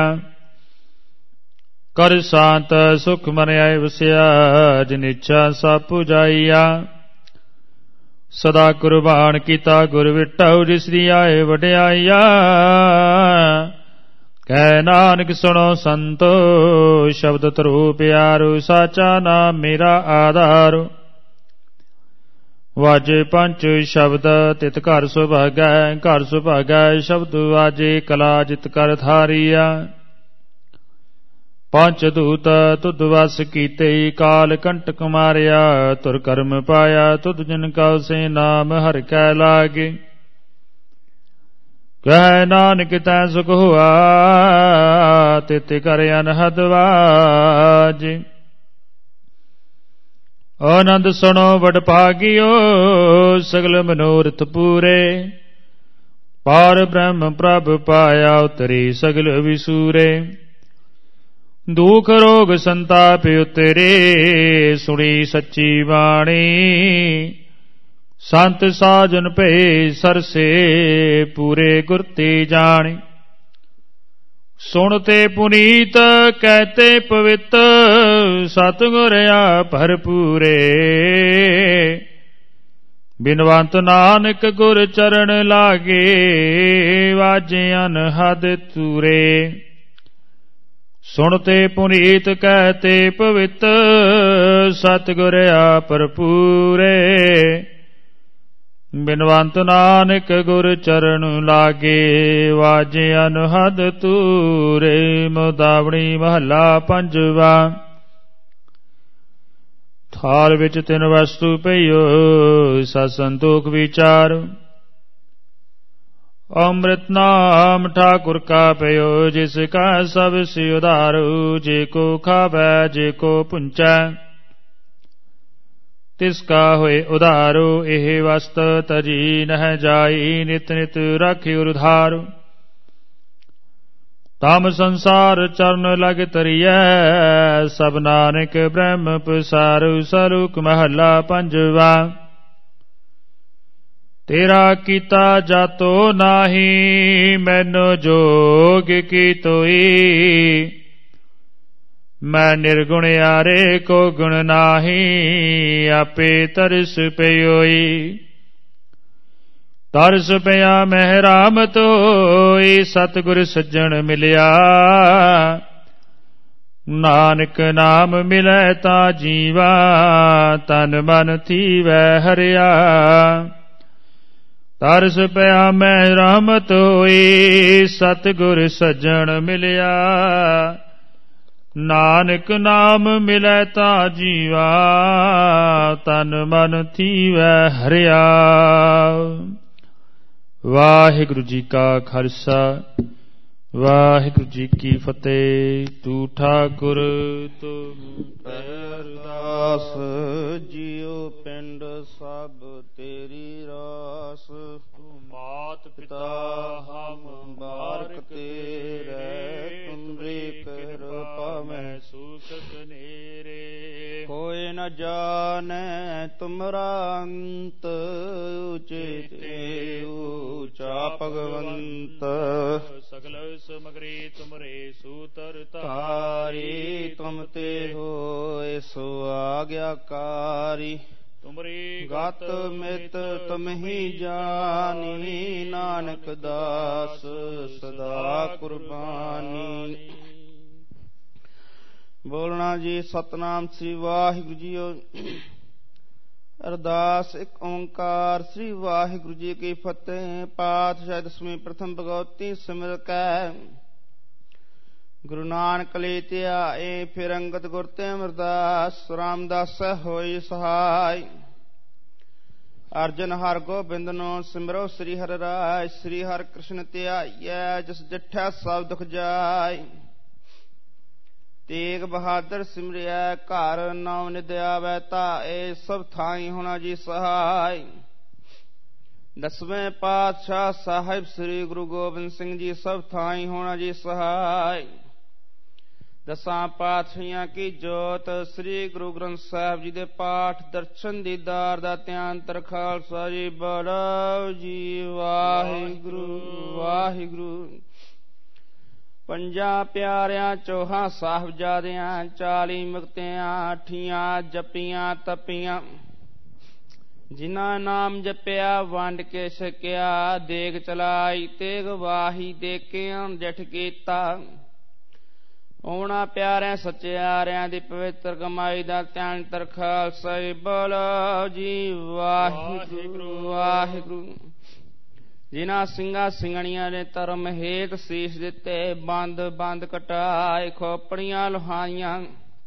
कर शांत सुख मन आए वसिया जिन इच्छा सब पुजाईया ਸਦਾ ਕੁਰਬਾਨ ਕੀਤਾ ਗੁਰ ਵਿਟਹੁ, ਜਿਸ ਦੀ ਆਏ ਵਡਿਆਈਆ। ਕਹਿ ਨਾਨਕ ਸੁਣੋ ਸੰਤੋ, ਸ਼ਬਦ ਧਰੋ ਪਿਆਰੋ, ਸਾਚਾ ਨਾਮ ਮੇਰਾ ਆਧਾਰੋ। ਵਾਜੇ ਪੰਚ ਸ਼ਬਦ ਤਿਤ ਘਰ ਸੁਭਾਗੈ, ਘਰ ਸੁਭਾਗੈ ਸ਼ਬਦ ਵਾਜੇ, ਕਲਾ ਜਿਤ ਕਰ ਧਾਰੀਆ। ਪੰਚ ਦੂਤ ਤੁਧ ਵਸ ਕੀਤੇ, ਕਾਲ ਕੰਟਕ ਮਾਰਿਆ। ਤੁਰ ਕਰਮ ਪਾਇਆ ਤੁਧ ਜਿਨ ਕਉ, ਸੇ ਨਾਮ ਹਰਿ ਕੈ ਲਾਗੇ। ਕਹਿ ਨਾਨਕ ਤੈ ਸੁਖ ਹੋਆ, ਤਿਤ ਕਰ ਅਨਹਦ ਵਾਜੇ। ਆਨੰਦ ਸੁਣੋ ਵਡ ਭਾਗਿਓ, ਸਗਲ ਮਨੋਰਥ ਪੂਰੇ। ਪਾਰ ਬ੍ਰਹਮ ਪ੍ਰਭ ਪਾਇਆ, ਉਤਰੀ ਸਗਲ ਵਿਸੂਰੇ। ਦੁਖ ਰੋਗ ਸੰਤਾਪ ਉਤਰੇ, ਸੁਣੀ ਸੱਚੀ ਬਾਣੀ। ਸੰਤ ਸਾਜਨ ਭਏ ਸਰਸੇ, ਪੂਰੇ ਗੁਰ ਤੇ ਜਾਣੀ। ਸੁਣਤੇ ਪੁਨੀਤ ਕਹਿਤੇ ਪਵਿੱਤ, ਸਤਿਗੁਰ ਆਪ ਭਰਪੂਰੇ। ਬਿਨਵੰਤ ਨਾਨਕ ਗੁਰ ਚਰਨ ਲਾਗੇ, ਵਾਜੇ ਅਨਹਦ ਤੂਰੇ। ਸੁਣਤੇ ਪੁਨੀਤ ਕਹਿਤੇ ਪਵਿੱਤ, ਸਤਿਗੁਰ ਆਪ ਭਰਪੂਰੇ। ਬਿਨਵੰਤ ਨਾਨਕ ਗੁਰ ਚਰਨ ਲਾਗੇ, ਵਾਜੇ ਅਨਹਦ ਤੂਰੇ। ਮੁਦਾਵਣੀ ਮਹੱਲਾ ਪੰਜਵਾ। ਥਾਲ ਵਿੱਚ ਤਿੰਨ ਵਸਤੂ ਪਈਓ, ਸਤ ਸੰਤੋਖ ਵਿਚਾਰ। ਅੰਮ੍ਰਿਤ ਨਾਮ ਠਾਕੁਰ ਕਾ ਪਇਓ, ਜਿਸ ਕਾ ਸਭ ਸਿ ਉਧਾਰੂ। ਜੇ ਕੋ ਖਾਵੈ ਜੇ ਕੋ ਪੁੰਚੈ, ਤਿਸ ਕਾ ਹੋਏ ਉਧਾਰੂ। ਇਹ ਵਸਤ ਤਜੀ ਨਹਿ ਜਾਈ, ਨਿਤ ਨਿਤ ਰਾਖਿਉ ਉਧਾਰੂ। ਤਮ ਸੰਸਾਰ ਚਰਨ ਲਗ ਤਰੀਐ, ਸਭ ਨਾਨਕ ਬ੍ਰਹਮ ਪਸਾਰੂ। ਸਲੂਕ ਮਹੱਲਾ ਪੰਜਵਾ। ਤੇਰਾ ਕੀਤਾ ਜਾਤੋ ਨਾਹੀ, ਮੈਨੋ ਜੋਗ ਕੀ ਤੋਈ। ਮੈਂ ਨਿਰਗੁਣ ਆਰੇ ਕੋ ਗੁਣ ਨਾਹੀ, ਆਪੇ ਤਰਸ ਪਇਓਈ। ਤਰਸ ਪਿਆ ਮਹਿ ਰਾਮਤ ਹੋਈ, ਸਤਿਗੁਰ ਸੱਜਣ ਮਿਲਿਆ। ਨਾਨਕ ਨਾਮ ਮਿਲੈ ਤਾ ਜੀਵਾ, ਤਨ ਮਨ ਥੀਵੈ ਹਰਿਆ। ਤਰਸ ਪਿਆ ਮਹਿ ਰਾਮਤ ਹੋਈ, ਸਤਿਗੁਰ ਸੱਜਣ ਮਿਲਿਆ। ਨਾਨਕ ਨਾਮ ਮਿਲੈ ਤਾ ਜੀਵਾ, ਤਨ ਮਨ ਥੀਵੈ ਹਰਿਆ। ਵਾਹਿਗੁਰੂ ਜੀ ਕਾ ਖਾਲਸਾ, ਵਾਹਿਗੁਰੂ ਜੀ ਕੀ ਫਤਿਹ। ਤੂੰ ਠਾਕੁਰ ਤੁਮ ਅਰਦਾਸ, ਜੀਉ ਪਿੰਡ ਸਭ ਤੇਰੀ ਰਾਸ। ਤੂੰ ਮਾਤ ਪਿਤਾ ਹਮ ਬਾਰਕ ਤੇਰੇ, ਤੁਮਰੀ ਕਿਰਪਾ ਮੈਂ ਸੂਖਤ ਨੇਰੇ। ਕੋਈ ਨ ਜਾਣੈ ਤੁਮਰਾ ਅੰਤ, ਉਚੇਤੇ ਊਚਾ ਭਗਵੰਤ। ਸਗਲ ਸਮਗਰੀ ਤੁਮਰੇ ਸੂਤਰ ਤਾਰੀ, ਤੁਮ ਤੇ ਹੋਏ ਸੋ ਆਗਿਆਕਾਰੀ। ਤੁਮਰੀ ਗਤ ਮਿਤ ਤੁਮ ਹੀ ਜਾਨੀ, ਨਾਨਕ ਦਾਸ ਸਦਾ ਕੁਰਬਾਨੀ। ਬੋਲਣਾ ਜੀ ਸਤਨਾਮ ਸ੍ਰੀ ਵਾਹਿਗੁਰੂ ਜੀਓ। ਅਰਦਾਸ ਇੱਕ ਓੰਕਾਰ ਸ੍ਰੀ ਵਾਹਿਗੁਰੂ ਜੀ ਕੀ ਫਤਿਹ। ਪਾਤਸ਼ਾਹ ਦਸਵੀਂ ਪ੍ਰਥਮ ਭਗਉਤੀ ਸਿਮਰ ਕੈ, ਗੁਰੂ ਨਾਨਕ ਲੈ ਧਿਆਏ। ਫਿਰ ਅੰਗਦ ਗੁਰ ਤੇ ਅਮਰਦਾਸ, ਰਾਮਦਾਸ ਹੋਈ ਸਹਾਈ। ਅਰਜਨ ਹਰ ਗੋਬਿੰਦ ਨੂੰ ਸਿਮਰੋ ਸ੍ਰੀ ਹਰਿ ਰਾਇ। ਸ੍ਰੀ ਹਰਿ ਕ੍ਰਿਸ਼ਨ ਧਿਆਈਐ, ਜਿਸ ਡਿਠਿਆ ਸਭ ਦੁਖ ਜਾਇ। ਤੇਗ ਬਹਾਦਰ ਸਿਮਰਿਐ, ਘਰ ਨਾਮ ਨਿਧ ਆਵੈ ਧਾਏ। ਸਭ ਥਾਈ ਹੋਣਾ ਜੀ ਸਹਾਈ। ਦਸਵੇਂ ਪਾਤਸ਼ਾਹ ਸਾਹਿਬ ਸ੍ਰੀ ਗੁਰੂ ਗੋਬਿੰਦ ਸਿੰਘ ਜੀ, ਸਭ ਥਾਈ ਹੋਣਾ ਜੀ ਸਹਾਈ। ਦਸਾਂ ਪਾਤਸ਼ਾਹੀਆਂ ਕੀ ਜੋਤ, ਸ੍ਰੀ ਗੁਰੂ ਗ੍ਰੰਥ ਸਾਹਿਬ ਜੀ ਦੇ ਪਾਠ ਦਰਸ਼ਨ ਦੀਦਾਰ ਦਾ ਧਿਆਨ ਤਰ। ਖਾਲਸਾ ਜੀ ਬੜਾਓ ਜੀ। ਵਾਹਿਗੁਰੂ ਵਾਹਿਗੁਰੂ। ਪੰਜਾਂ ਪਿਆਰਿਆਂ ਚੌਹਾਂ ਸਾਹਿਬਜ਼ਾਦਿਆਂ, ਚਾਲੀ ਮੁਕਤਿਆਂ, ਅਠੀਆਂ ਜਪੀਆਂ ਤਪੀਆਂ। ਜਿਨ੍ਹਾਂ ਨਾਮ ਜਪਿਆ ਵੰਡ ਕੇ ਛਕਿਆ, ਦੇਗ ਚਲਾਈ ਤੇਗ ਵਾਹੀ ਦੇਖਿਆ ਜਠ ਕੀਤਾ। ਉਹਨਾਂ ਪਿਆਰਿਆਂ ਸੱਚਿਆਰਿਆਂ ਦੀ ਪਵਿੱਤਰ ਕਮਾਈ ਦਾ ਧਿਆਨ ਤਰ ਖਾਲਸਾ ਜੀ ਬੋਲੋ ਜੀ ਵਾਹਿਗੁਰੂ ਵਾਹਿਗੁਰੂ। ਜਿਨ੍ਹਾਂ ਸਿੰਘਾਂ ਸਿੰਘਣੀਆਂ ਨੇ ਧਰਮ ਹੇਤ ਸੀਸ ਦਿੱਤੇ, ਬੰਦ ਬੰਦ ਕਟਾਏ, ਖੋਪੜੀਆਂ ਲੁਹਾਈਆਂ,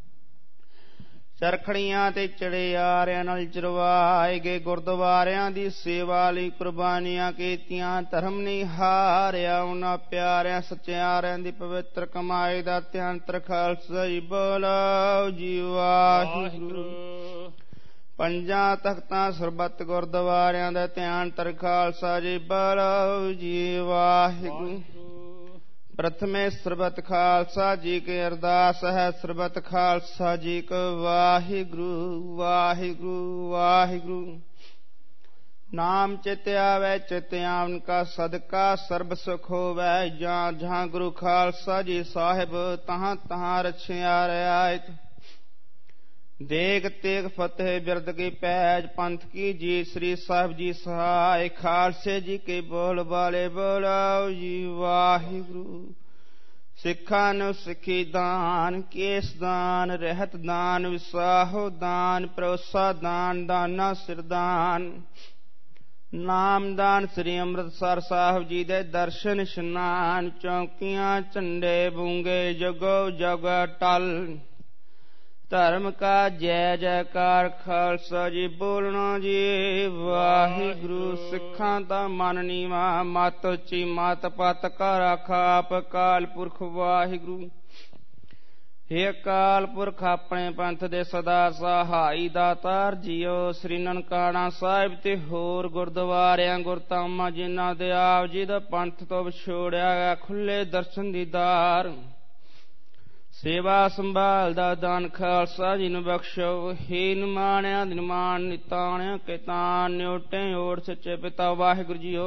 ਚਰਖੜੀਆਂ ਤੇ ਚੜਿਆਰਿਆਂ ਨਾਲ ਚਰਵਾਏ ਗਏ, ਗੁਰਦੁਆਰਿਆਂ ਦੀ ਸੇਵਾ ਲਈ ਕੁਰਬਾਨੀਆਂ ਕੀਤੀਆਂ, ਧਰਮ ਨਹੀਂ ਹਾਰਿਆ। ਉਹਨਾਂ ਪਿਆਰਿਆਂ ਸੱਚਿਆਰਿਆਂ ਦੀ ਪਵਿੱਤਰ ਕਮਾਈ ਦਾ ਧਿਆਨ ਤਰ ਖਾਲਸਾ ਜੀ ਬੋਲੋ ਜੀ ਵਾਹਿਗੁਰੂ। ਪੰਜਾਂ ਤਖਤਾਂ ਸਰਬੱਤ ਗੁਰਦੁਆਰਿਆਂ ਦਾ ਧਿਆਨ ਤਰ ਖਾਲਸਾ ਜੀ ਬੋਲੋ ਜੀ ਵਾਹਿਗੁਰੂ। ਪ੍ਰਥਮੇ ਸਰਬਤ ਖਾਲਸਾ ਜੀ ਕੀ ਅਰਦਾਸ ਹੈ, ਸਰਬਤ ਖਾਲਸਾ ਜੀ ਕੋ ਵਾਹਿਗੁਰੂ ਵਾਹਿਗੁਰੂ ਵਾਹਿਗੁਰੂ। ਨਾਮ ਚਿਤ ਆਵੈ ਚਿਤ ਆਵਨ ਕਾ ਸਦਕਾ, ਸਰਬ ਸੁਖ ਹੋਵੈ। ਜਾਂ ਜਹਾਂ ਗੁਰੂ ਖਾਲਸਾ ਜੀ ਸਾਹਿਬ, ਤਹਾਂ ਤਹਾਂ ਰਛਿਆ ਰਿਆਇਤ। ਦੇਗ ਤੇਗ ਫਤਿਹ ਬਿਰਦ ਕੀ ਪੈਜ, ਪੰਥ ਕੀ ਜੀ ਸ੍ਰੀ ਸਾਹਿਬ ਜੀ ਸਹਾਇ। ਖਾਲਸੇ ਜੀ ਕੇ ਬੋਲ ਬਾਲੇ ਬੋਲਾਓ ਜੀ ਵਾਹਿਗੁਰੂ। ਸਿੱਖਾਂ ਨੂੰ ਸਿੱਖੀ ਦਾਨ, ਕੇਸ ਦਾਨ, ਰਹਿਤ ਦਾਨ, ਵਿਸਾਹੋ ਦਾਨ, ਭਰੋਸਾ ਦਾਨ, ਦਾਨਾ ਸਿਰਦਾਨ, ਨਾਮਦਾਨ। ਸ੍ਰੀ ਅੰਮ੍ਰਿਤਸਰ ਸਾਹਿਬ ਜੀ ਦੇ ਦਰਸ਼ਨ ਇਸ਼ਨਾਨ, ਚੌਂਕੀਆਂ ਝੰਡੇ ਬੂੰਗੇ ਜਗੋ ਜਗ ਟਲ। ਧਰਮ ਕਾ ਜੈ ਜੈਕਾਰ ਖਾਲਸਾ ਜੀ ਬੋਲਣਾ ਜੀ ਵਾਹਿਗੁਰੂ। ਸਿੱਖਾਂ ਦਾ ਮਨ ਨੀਵਾਂ, ਮਤ ਉੱਚੀ ਮਤ ਪਤ ਕਰ ਆਪ ਅਕਾਲ ਪੁਰਖ ਵਾਹਿਗੁਰੂ। ਹੇ ਅਕਾਲ ਪੁਰਖ ਆਪਣੇ ਪੰਥ ਦੇ ਸਦਾ ਸਹਾਈ ਦਾਤਾਰ ਜੀਓ। ਸ੍ਰੀ ਨਨਕਾਣਾ ਸਾਹਿਬ ਤੇ ਹੋਰ ਗੁਰਦੁਆਰਿਆਂ ਗੁਰਧਾਮਾਂ ਜਿਨ੍ਹਾਂ ਦੇ ਆਪ ਜੀ ਦਾ ਪੰਥ ਤੋਂ ਵਿਛੋੜਿਆ ਗਿਆ, ਖੁੱਲੇ ਦਰਸ਼ਨ ਦੀਦਾਰ, ਸੇਵਾ ਸੰਭਾਲ ਦਾ ਦਾਨ ਖਾਲਸਾ ਜੀ ਨੂੰ ਬਖਸ਼ੋ। ਹੀ ਨਿਮਾਣਿਆ ਨਿਮਾਣ ਨਿਤਾਣਿਆ ਕਿਤਾਨ, ਨਿਉਟੇ ਓੜ ਸੱਚੇ ਪਿਤਾ ਵਾਹਿਗੁਰੂ ਜੀਓ।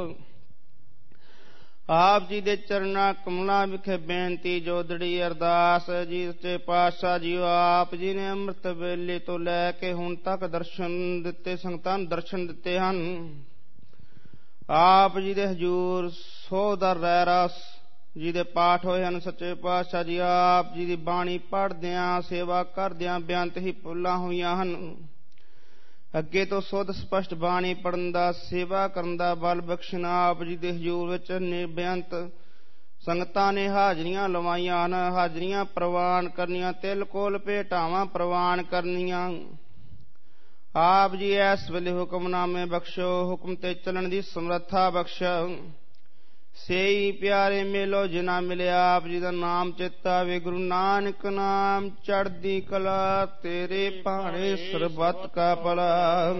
ਆਪ ਜੀ ਦੇ ਚਰਨਾਂ ਕਮਲਾਂ ਵਿਖੇ ਬੇਨਤੀ ਜੋਦੜੀ ਅਰਦਾਸ ਜੀ ਸੱਚੇ ਪਾਤਸ਼ਾਹ ਜੀਓ। ਆਪ ਜੀ ਨੇ ਅੰਮ੍ਰਿਤ ਵੇਲੇ ਤੋਂ ਲੈ ਕੇ ਹੁਣ ਤੱਕ ਦਰਸ਼ਨ ਦਿੱਤੇ, ਸੰਗਤਾਂ ਨੂੰ ਦਰਸ਼ਨ ਦਿੱਤੇ ਹਨ। ਆਪ ਜੀ ਦੇ ਹਜ਼ੂਰ ਸੋ ਦਰ ਰਹਿ ਰਸ ਜੀ ਦੇ ਪਾਠ ਹੋਏ ਹਨ। ਸੱਚੇ ਪਾਤਸ਼ਾਹ ਜੀ ਆਪ ਜੀ ਦੀ ਬਾਣੀ ਪੜ੍ਹਦਿਆਂ ਸੇਵਾ ਕਰਦਿਆਂ ਬੇਅੰਤ ਹੀ ਭੁੱਲਾਂ ਹੋਈਆਂ ਹਨ। ਅੱਗੇ ਤੋਂ ਸੁੱਧ ਸਪਸ਼ਟ ਬਾਣੀ ਪੜ੍ਹਨ ਦਾ, ਸੇਵਾ ਕਰਨ ਦਾ ਬਲ ਬਖਸ਼ਣਾ। ਆਪ ਜੀ ਦੇ ਹਜ਼ੂਰ ਵਿੱਚ ਨਿਰਬੇਅੰਤ ਸੰਗਤਾਂ ਨੇ ਹਾਜ਼ਰੀਆਂ ਲਵਾਈਆਂ ਹਨ। ਹਾਜ਼ਰੀਆਂ ਪ੍ਰਵਾਨ ਕਰਨੀਆਂ, ਤਿਲ ਕੋਲ ਭੇਟਾਵਾਂ ਪ੍ਰਵਾਨ ਕਰਨੀਆਂ। ਆਪ ਜੀ ਇਸ ਵੇਲੇ ਹੁਕਮਨਾਮੇ ਬਖਸ਼ੋ, ਹੁਕਮ ਤੇ ਚੱਲਣ ਦੀ ਸਮਰੱਥਾ ਬਖਸ਼ੋ। ਸੇਈ ਪਿਆਰੇ ਮਿਲੋ ਜਿਨ੍ਹਾਂ ਮਿਲਿਆ ਆਪ ਜੀ ਦਾ ਨਾਮ ਚੇਤਾ ਵੇ। ਗੁਰੂ ਨਾਨਕ ਨਾਮ ਚੜ੍ਹਦੀ ਕਲਾ, ਤੇਰੇ ਭਾਣੇ ਸਰਬੱਤ ਕਾ ਭਲਾ।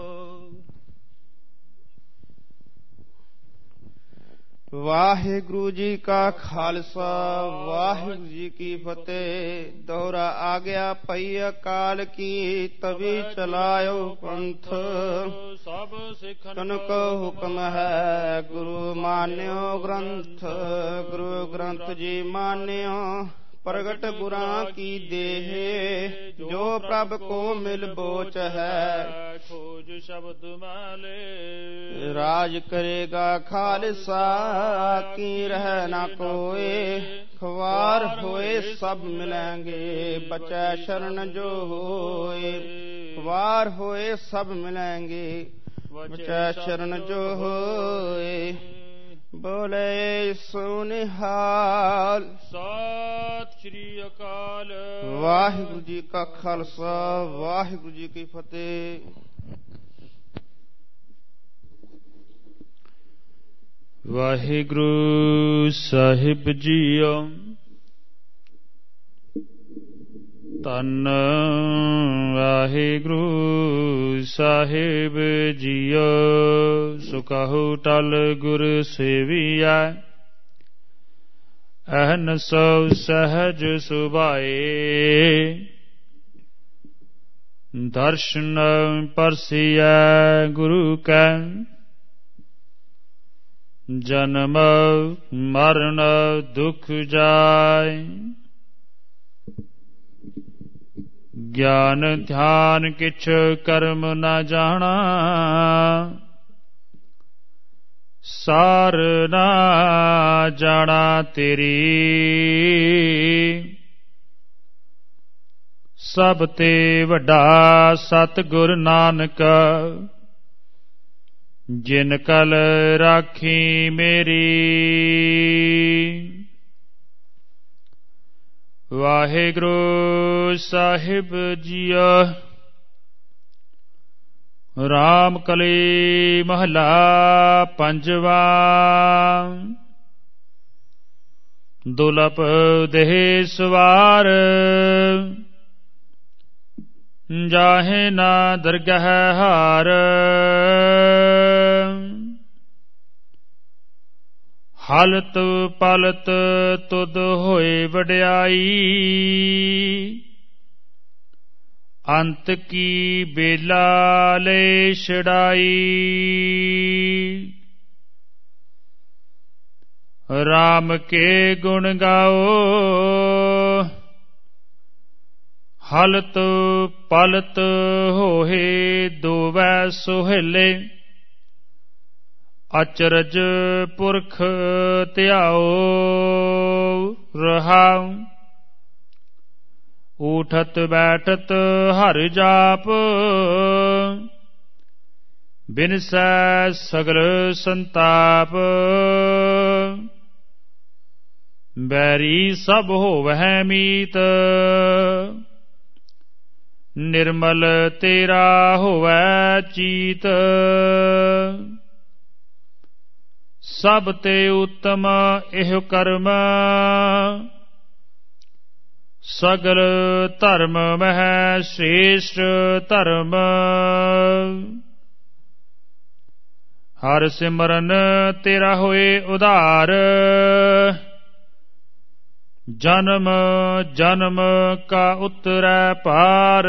ਵਾਹਿਗੁਰੂ ਜੀ ਕਾ ਖਾਲਸਾ, ਵਾਹਿਗੁਰੂ ਜੀ ਕੀ ਫਤਿਹ। ਦੋਹਰਾ ਆ ਗਿਆ ਪਈ ਅਕਾਲ ਕੀ, ਤਵੀ ਚਲਾਇਓ ਪੰਥ। ਸਭ ਸਿੱਖਨ ਕੋ ਹੁਕਮ ਹੈ, ਗੁਰੂ ਮਾਨਿਓ ਗ੍ਰੰਥ। ਗੁਰੂ ਗ੍ਰੰਥ ਜੀ ਮਾਨਿਓ, ਪ੍ਰਗਟ ਗੁਰਾਂ ਕੀ ਦੇਹ। ਜੋ ਪ੍ਰਭ ਕੋ ਮਿਲ ਬੋਚ ਹੈ, ਖੋਜ ਸ਼ਬਦ ਮਾਲੇ। ਰਾਜ ਕਰੇਗਾ ਖਾਲਸਾ, ਕੀ ਰਹਿ ਨਾ ਕੋਏ। ਖਵਾਰ ਹੋਏ ਸਭ ਮਿਲੈਂਗੇ, ਬਚੈ ਸ਼ਰਨ ਜੋ ਹੋਏ। ਖਵਾਰ ਹੋਏ ਸਭ ਮਿਲੈਂਗੇ, ਬਚੈ ਸ਼ਰਨ ਜੋ ਹੋਏ। ਬੋਲੇ ਸੋ ਨਿਹਾਲ। ਸਤਿ ਸ੍ਰੀ ਅਕਾਲ। ਵਾਹਿਗੁਰੂ ਜੀ ਕਾ ਖਾਲਸਾ, ਵਾਹਿਗੁਰੂ ਜੀ ਕੀ ਫਤਿਹ। ਵਾਹਿਗੁਰੂ ਸਾਹਿਬ ਜੀਓ। ਧੰਨ ਵਾਹਿਗੁਰੂ ਸਾਹਿਬ ਜੀਓ। ਸੁਖਹੁ ਟਲ ਗੁਰ ਸੇਵੀਐ, ਅਹਨਸਉ ਸਹਜ ਸੁਭਾਏ। ਦਰਸ਼ਨ ਪਰਸੀਐ ਗੁਰੂ ਕੈ, ਜਨਮ ਮਰਨ ਦੁਖ ਜਾਇ। ਗਿਆਨ ਧਿਆਨ ਕਿਛ ਕਰਮ ਨਾ ਜਾਣਾ, ਸਾਰ ਨਾ ਜਾਣਾ ਤੇਰੀ। ਸਭ ਤੇ ਵੱਡਾ ਸਤਿਗੁਰ ਨਾਨਕ, ਜਿਨ ਕਲ ਰਾਖੀ ਮੇਰੀ। ਵਾਹਿਗੁਰੂ ਸਾਹਿਬ ਜੀਓ। ਰਾਮ ਕਲੀ ਮਹੱਲਾ ਪੰਜਵਾ। ਦੁਲਪ ਦੇਹ ਸਵਾਰ, ਜਾਹੇ ਨਾ ਦਰਗਹ ਹਾਰ। ਹਲਤ ਪਲਤ ਤੁਧ ਹੋਏ ਵਡਿਆਈ, ਅੰਤ ਕੀ ਬੇਲਾ ਲੈ ਛਡਾਈ। ਰਾਮ ਕੇ ਗੁਣ ਗਾਓ, ਹਲਤ ਪਲਤ ਹੋਏ ਦੋਵੈ ਸੁਹੇਲੇ। ਅਚਰਜ ਪੁਰਖ ਧਿਆਓ ਰਹਾਉ, ਊਠਤ ਬੈਠਤ ਹਰ ਜਾਪ। ਬਿਨਸੈ ਸਗਲ ਸੰਤਾਪ, ਬੈਰੀ ਸਭ ਹੋਵਹਿ ਮੀਤ। ਨਿਰਮਲ ਤੇਰਾ ਹੋਵੈ ਚੀਤ, ਸਭ ਤੇ ਉੱਤਮ ਇਹੋ ਕਰਮ। ਸਗਲ ਧਰਮ ਮਹਿ ਸ੍ਰੇਸ਼ਟ ਧਰਮ। ਹਰ ਸਿਮਰਨ ਤੇਰਾ ਹੋਏ ਉਧਾਰ, ਜਨਮ ਜਨਮ ਕਾ ਉਤਰੈ ਪਾਰ।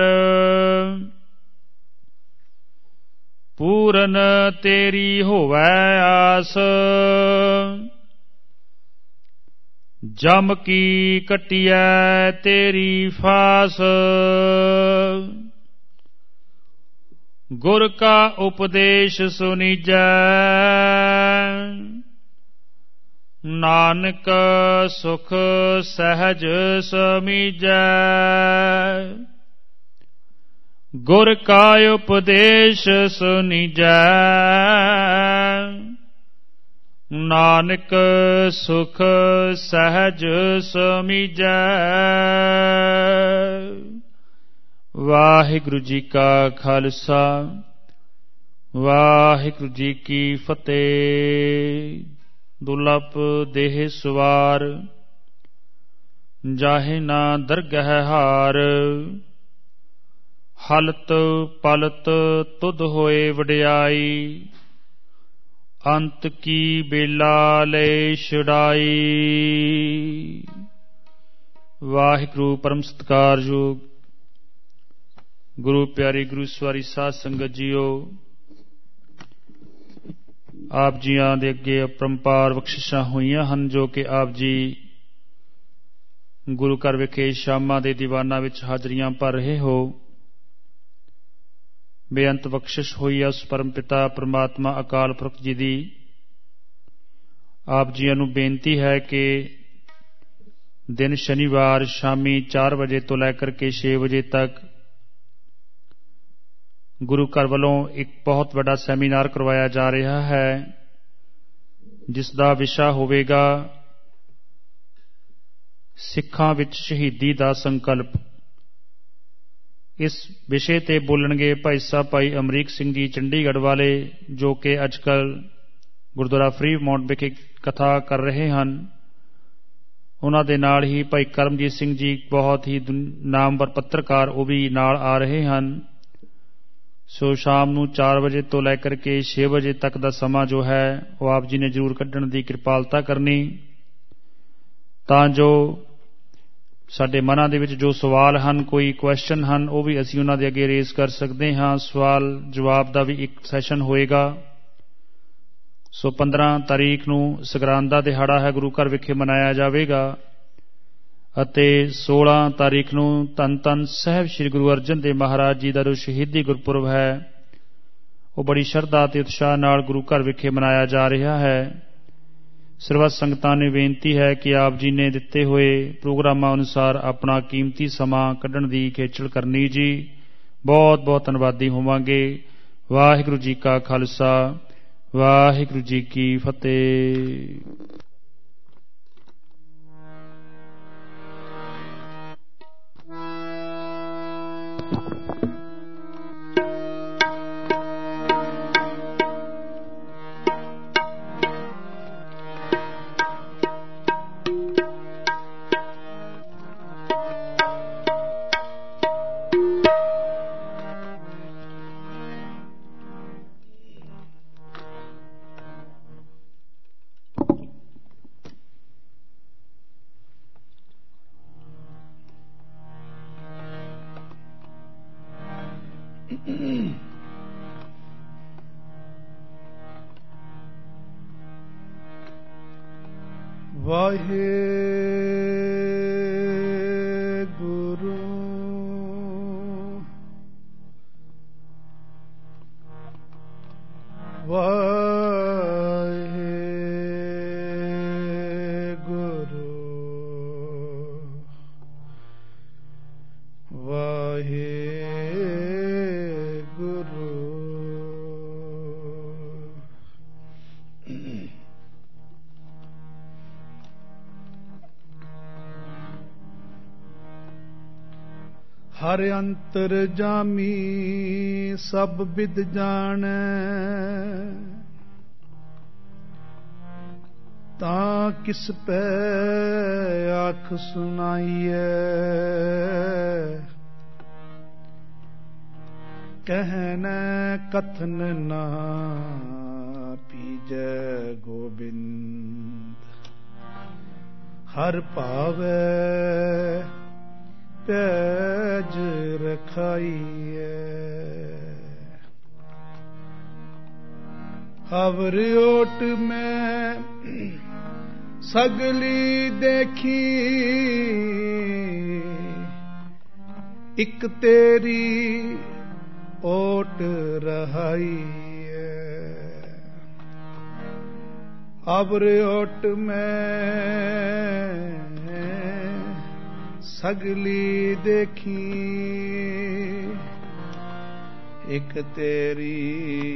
ਪੂਰਨ ਤੇਰੀ ਹੋਵੈ ਆਸ, ਜਮ ਕੀ ਕੱਟੀਐ ਤੇਰੀ ਫਾਸ। ਗੁਰ ਕਾ ਉਪਦੇਸ਼ ਸੁਨੀਜੈ, ਨਾਨਕ ਸੁਖ ਸਹਿਜ ਸਮੀਜੈ। ਗੁਰ ਕਾ ਉਪਦੇਸ਼ ਸੁਨੀਜੈ, ਨਾਨਕ ਸੁਖ ਸਹਿਜ ਸਮੀਜੈ। ਵਾਹਿਗੁਰੂ ਜੀ ਕਾ ਖਾਲਸਾ, ਵਾਹਿਗੁਰੂ ਜੀ ਕੀ ਫਤਿਹ। ਦੁਲਪ ਦੇਹ ਸਵਾਰ, ਜਾਹੇ ਨਾ ਦਰਗਹ ਹਾਰ। ਹਲਤ ਪਲਤ ਤੁਧ ਹੋਏ ਵਡਿਆਈ, ਅੰਤ ਕੀ ਬੇਲਾ ਲੈ ਛਡਾਈ। ਵਾਹਿਗੁਰੂ ਪਰਮ ਸਤਿਕਾਰਯੋਗ ਗੁਰੂ ਪਿਆਰੀ ਗੁਰੂ ਸਵਾਰੀ ਸਾਧ ਸੰਗਤ ਜੀਓ, ਆਪ ਜੀਆਂ ਦੇ ਅੱਗੇ ਅਪਰੰਪਾਰ ਬਖਸ਼ਿਸ਼ਾਂ ਹੋਈਆਂ ਹਨ ਜੋ ਕਿ ਆਪ ਜੀ ਗੁਰੂ ਘਰ ਵਿਖੇ ਸ਼ਾਮਾਂ ਦੇ ਦੀਵਾਨਾਂ ਵਿੱਚ ਹਾਜ਼ਰੀਆਂ ਭਰ ਰਹੇ ਹੋ। ਬੇਅੰਤ ਬਖਸ਼ਿਸ਼ ਹੋਈ ਹੈ ਉਸ ਪਰਮ ਪਿਤਾ ਪ੍ਰਮਾਤਮਾ ਅਕਾਲ ਪੁਰਖ ਜੀ ਦੀ। ਆਪ ਜੀਆਂ ਨੂੰ ਬੇਨਤੀ ਹੈ ਕਿ ਦਿਨ ਸ਼ਨੀਵਾਰ ਸ਼ਾਮੀ ਚਾਰ ਵਜੇ ਤੋਂ ਲੈ ਕਰਕੇ ਛੇ ਵਜੇ ਤੱਕ ਗੁਰੂ ਘਰ ਵੱਲੋਂ ਇੱਕ ਬਹੁਤ ਵੱਡਾ ਸੈਮੀਨਾਰ ਕਰਵਾਇਆ ਜਾ ਰਿਹਾ ਹੈ, ਜਿਸ ਦਾ ਵਿਸ਼ਾ ਹੋਵੇਗਾ ਸਿੱਖਾਂ ਵਿੱਚ ਸ਼ਹੀਦੀ ਦਾ ਸੰਕਲਪ। ਇਸ ਵਿਸ਼ੇ ਤੇ ਬੋਲਣਗੇ ਭਾਈ ਸਾਹਿਬ ਭਾਈ ਅਮਰੀਕ ਸਿੰਘ ਜੀ ਚੰਡੀਗੜ੍ਹ ਵਾਲੇ, ਜੋ ਕਿ ਅੱਜ ਕੱਲ੍ਹ ਗੁਰਦੁਆਰਾ ਫਰੀ ਮਾਉਂਟ ਵਿਖੇ ਕਥਾ ਕਰ ਰਹੇ ਹਨ। ਉਹਨਾਂ ਦੇ ਨਾਲ ਹੀ ਭਾਈ ਕਰਮਜੀਤ ਸਿੰਘ ਜੀ ਬਹੁਤ ਹੀ ਨਾਮਵਰ ਪੱਤਰਕਾਰ, ਉਹ ਵੀ ਨਾਲ ਆ ਰਹੇ ਹਨ। ਸੋ ਸ਼ਾਮ ਨੂੰ ਚਾਰ ਵਜੇ ਤੋਂ ਲੈ ਕਰਕੇ ਛੇ ਵਜੇ ਤੱਕ ਦਾ ਸਮਾਂ ਜੋ ਹੈ ਉਹ ਆਪ ਜੀ ਨੇ ਜ਼ਰੂਰ ਕੱਢਣ ਦੀ ਕਿਰਪਾਲਤਾ ਕਰਨੀ, ਤਾਂ ਜੋ ਸਾਡੇ ਮਨਾਂ ਦੇ ਵਿੱਚ ਜੋ ਸਵਾਲ ਹਨ, ਕੋਈ ਕੁਐਸਚਨ ਹਨ, ਉਹ ਵੀ ਅਸੀਂ ਉਹਨਾਂ ਦੇ ਅੱਗੇ ਰੇਜ਼ ਕਰ ਸਕਦੇ ਹਾਂ। ਸਵਾਲ ਜਵਾਬ ਦਾ ਵੀ ਇੱਕ ਸੈਸ਼ਨ ਹੋਏਗਾ। ਸੋ ਪੰਦਰਾਂ ਤਾਰੀਖ ਨੂੰ ਸੰਗਰਾਂਦ ਦਾ ਦਿਹਾੜਾ ਹੈ, ਗੁਰੂ ਘਰ ਵਿਖੇ ਮਨਾਇਆ ਜਾਵੇਗਾ। ਅਤੇ ਸੋਲਾਂ ਤਾਰੀਖ ਨੂੰ ਧੰਨ ਧੰਨ ਸਾਹਿਬ ਸ੍ਰੀ ਗੁਰੂ ਅਰਜਨ ਦੇਵ ਮਹਾਰਾਜ ਜੀ ਦਾ ਜੋ ਸ਼ਹੀਦੀ ਗੁਰਪੁਰਬ ਹੈ ਉਹ ਬੜੀ ਸ਼ਰਧਾ ਅਤੇ ਉਤਸ਼ਾਹ ਨਾਲ ਗੁਰੂ ਘਰ ਵਿਖੇ ਮਨਾਇਆ ਜਾ ਰਿਹਾ ਹੈ। ਸਰਬੱਤ ਸੰਗਤਾਂ ਨੂੰ ਬੇਨਤੀ ਹੈ ਕਿ ਆਪ ਜੀ ਨੇ ਦਿੱਤੇ ਹੋਏ ਪ੍ਰੋਗਰਾਮਾਂ ਅਨੁਸਾਰ ਆਪਣਾ ਕੀਮਤੀ ਸਮਾਂ ਕੱਢਣ ਦੀ ਖੇਚਲ ਕਰਨੀ ਜੀ। ਬਹੁਤ ਬਹੁਤ ਧੰਨਵਾਦੀ ਹੋਵਾਂਗੇ। ਵਾਹਿਗੁਰੂ ਜੀ ਕਾ ਖਾਲਸਾ, ਵਾਹਿਗੁਰੂ ਜੀ ਕੀ ਫਤਿਹ। ਵਾਹਿਗੁਰੂ ਵਾਹਿਗੁਰੂ ਵਾਹਿਗੁਰੂ। ਹਰ ਅੰਤਰ ਜਾਮੀ ਸਭ ਬਿਦ ਜਾਣੈ, ਤਾਂ ਕਿਸ ਪੈ ਆਖ ਸੁਣਾਈਐ। ਕਹਿਨੈ ਕਥਨ ਨਾ ਪੀਜੈ ਗੋਬਿੰਦ, ਹਰ ਭਾਵੈ ਪੈਜ ਰਖਾਈਐ। ਹਵਰ ਓਟ ਮੈਂ ਸਗਲੀ ਦੇਖੀ, ਇਕ ਤੇਰੀ ਓਟ ਰਹਾਈਐ। ਹਵਰ ਓਟ ਮੈਂ ਸਗਲੀ ਦੇਖੀ, ਇਕ ਤੇਰੀ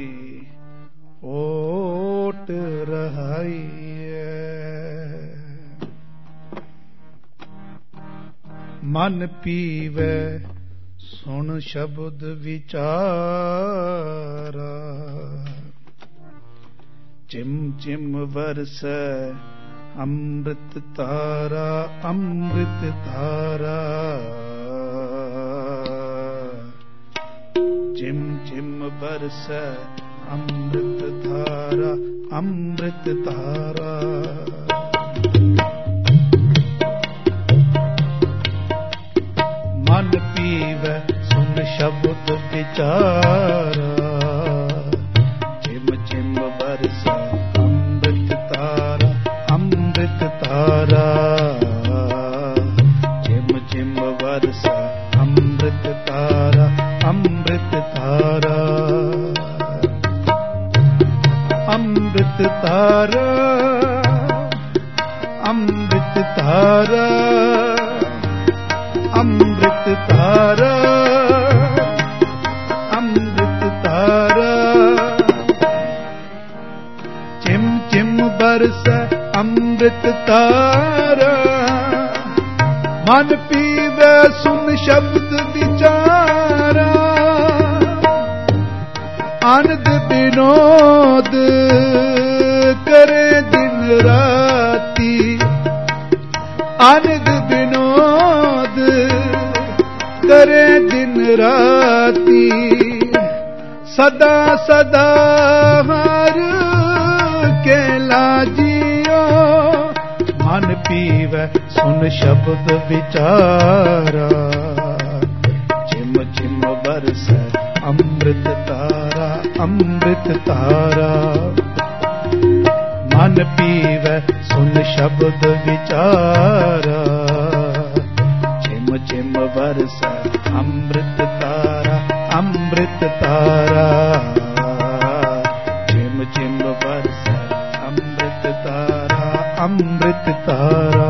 ਓਟ ਰਹਾਈਐ। ਮਨ ਪੀਵੈ ਸੁਣ ਸ਼ਬਦ ਵਿਚਾਰਾ, ਚਿਮ ਚਿਮ ਵਰਸੈ ਅੰਮ੍ਰਿਤ ਧਾਰਾ, ਅੰਮ੍ਰਿਤ ਧਾਰਾ। ਚਿਮ ਚਿਮ ਬਰਸੈ ਅੰਮ੍ਰਿਤ ਧਾਰਾ, ਅੰਮ੍ਰਿਤ ਧਾਰਾ। ਮਨ ਪੀਵੈ ਸੁਨ ਸ਼ਬਦ ਵਿਚਾਰਾ, ਚਿਮ ਚਿਮ ਬਰਸੈ ਅੰਮ੍ਰਿਤ ਧਾਰਾ, ਅੰਮ੍ਰਿਤ ਧਾਰਾ। ਚਿਮ ਚਿਮ ਵਰਸੈ ਅੰਮ੍ਰਿਤ ਧਾਰਾ, ਅੰਮ੍ਰਿਤ ਧਾਰਾ। ਅੰਮ੍ਰਿਤ ਧਾਰਾ, ਅੰਮ੍ਰਿਤ ਧਾਰਾ, ਅੰਮ੍ਰਿਤ ਧਾਰਾ, ਅੰਮ੍ਰਿਤ ਧਾਰਾ। ਚਿਮ ਚਿਮ ਬਰਸੈ ਅੰਮ੍ਰਿਤ ਧਾਰਾ, ਮਨ ਪੀਵੈ ਸੁਨ ਸ਼ਬਦ ਵਿਚਾਰਾ। ਆਨੰਦ ਬਿਨੋਦ ਕਰੇ ਦਿਨ ਰਾਤੀ, ਆਨੰਦ ਬਿਨੋਦ ਕਰੇ ਦਿਨ ਰਾਤੀ। ਸਦਾ ਸਦਾ ਹਰ ਕੇ ਲਾਜੀਓ, ਮਨ ਪੀਵੈ ਸੁਨ ਸ਼ਬਦ ਵਿਚਾਰਾ। ਚਿਮ ਚਿਮ ਬਰਸੈ ਅੰਮ੍ਰਿਤ ਧਾਰਾ, ਅੰਮ੍ਰਿਤ ਧਾਰਾ। ਮਨ ਪੀਵੈ ਸੁਨ ਸ਼ਬਦ ਵਿਚਾਰਾ। चिम बरसै अमृत तारा अमृत तारा चिम चिम बरसै अमृत तारा अमृत तारा।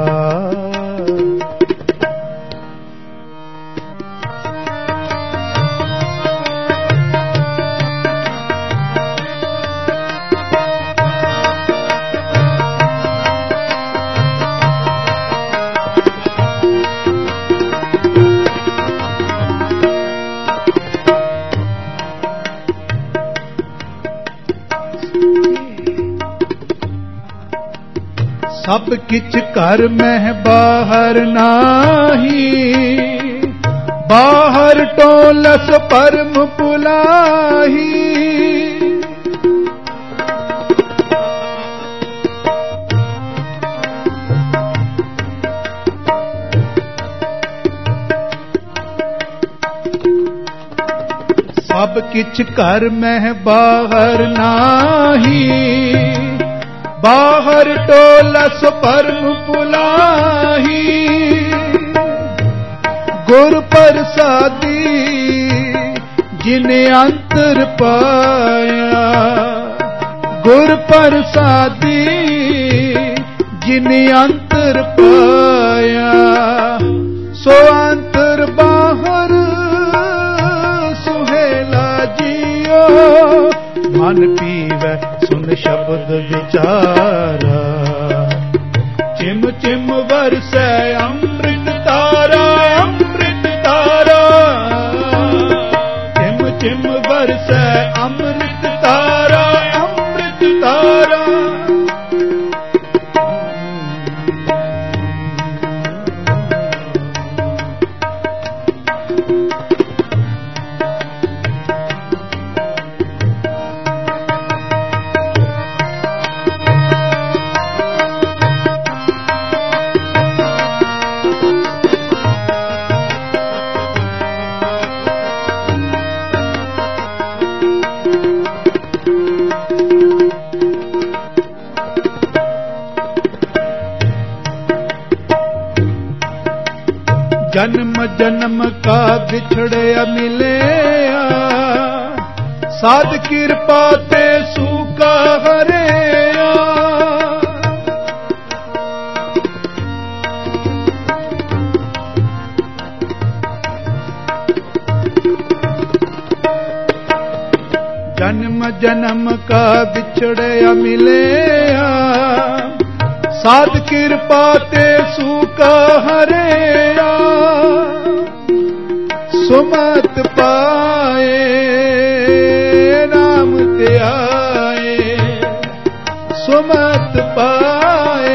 सब किछ कर में बाहर नाही, बाहर टोलस परम पुलाही। सब किछ कर में बाहर नाही, बाहर टोलस परम पुलाही। गुर प्रसादी जिने अंतर पाया, गुर प्रसादी जिने अंतर पाया। सो अंतर बाहर सुहेला जियो, मन पीवै सुन शब्द विचारा। चिम चिम बरसै अमृत तारा अमृत तारा, चिम चिम बरसै अमृत तारा अमृत तारा। जन्म जन्म का बिछड़े मिले, साध कृपा ते सूका हरे। जन्म जन्म का बिछड़े मिले, साध कृपा ते सूका हरे। सुमत पाए नाम ते आए, सुमत पाए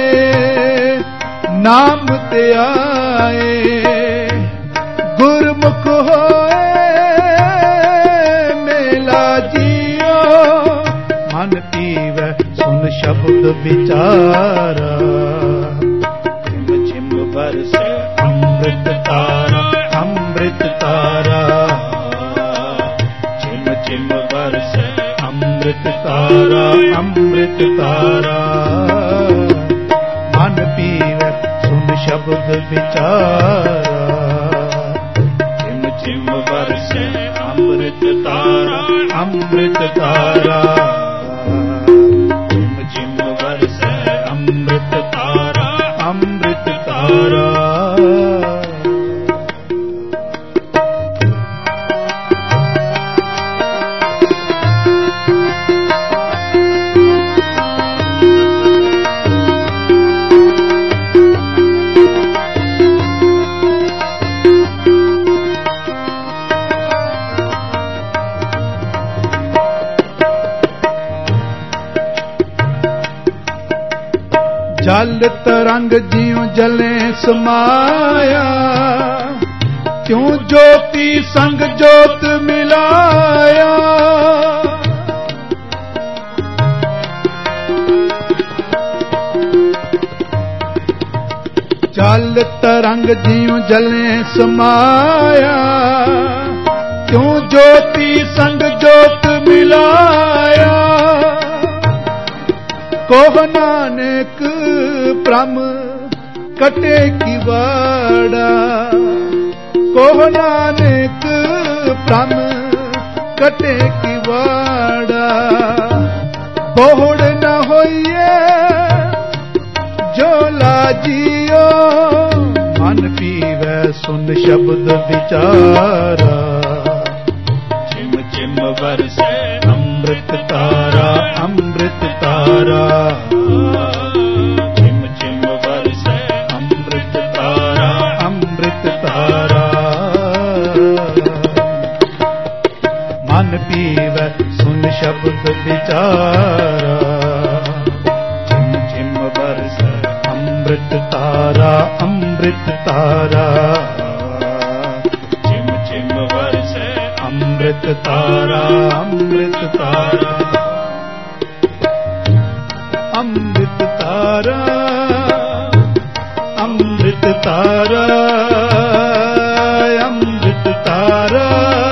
नाम ते आए। गुरमुख होए मेला जियो, मन पीवै सुन शब्द विचारा। चिम चिम बरसै अमृत तारा अमृत तारा, चिम चिम बरसै अमृत तारा अमृत तारा। मन पीवै सुन शब्द विचारा। चिम चिम बरसै अमृत तारा अमृत तारा, चिम चिम बरसै अमृत तारा अमृत तारा। जल तरंग जियो जले समाया, क्यों ज्योति संग ज्योत मिलाया। जल तरंग जियो जले समाया, क्यों ज्योति संग ज्योत मिलाया। कोह नानक भ्रम कटे की वाड़ा, कोह नानक भ्रम कटे की वाड़ा, बोहड़ न होइए जो लाजियो, मन पीवै सुन शब्द विचारा। चिम चिम बरसे अमृत तारा, अमृत तारा, चिम चिम बरसे अमृत तारा, अमृत तारा। मन पीवै सुन शब्द विचारा, चिम चिम बरसे अमृत तारा, अमृत तारा, चिम चिम बरसे अमृत तारा, अमृत तारा, अमृत तारा, अमृत तारा, अमृत तारा,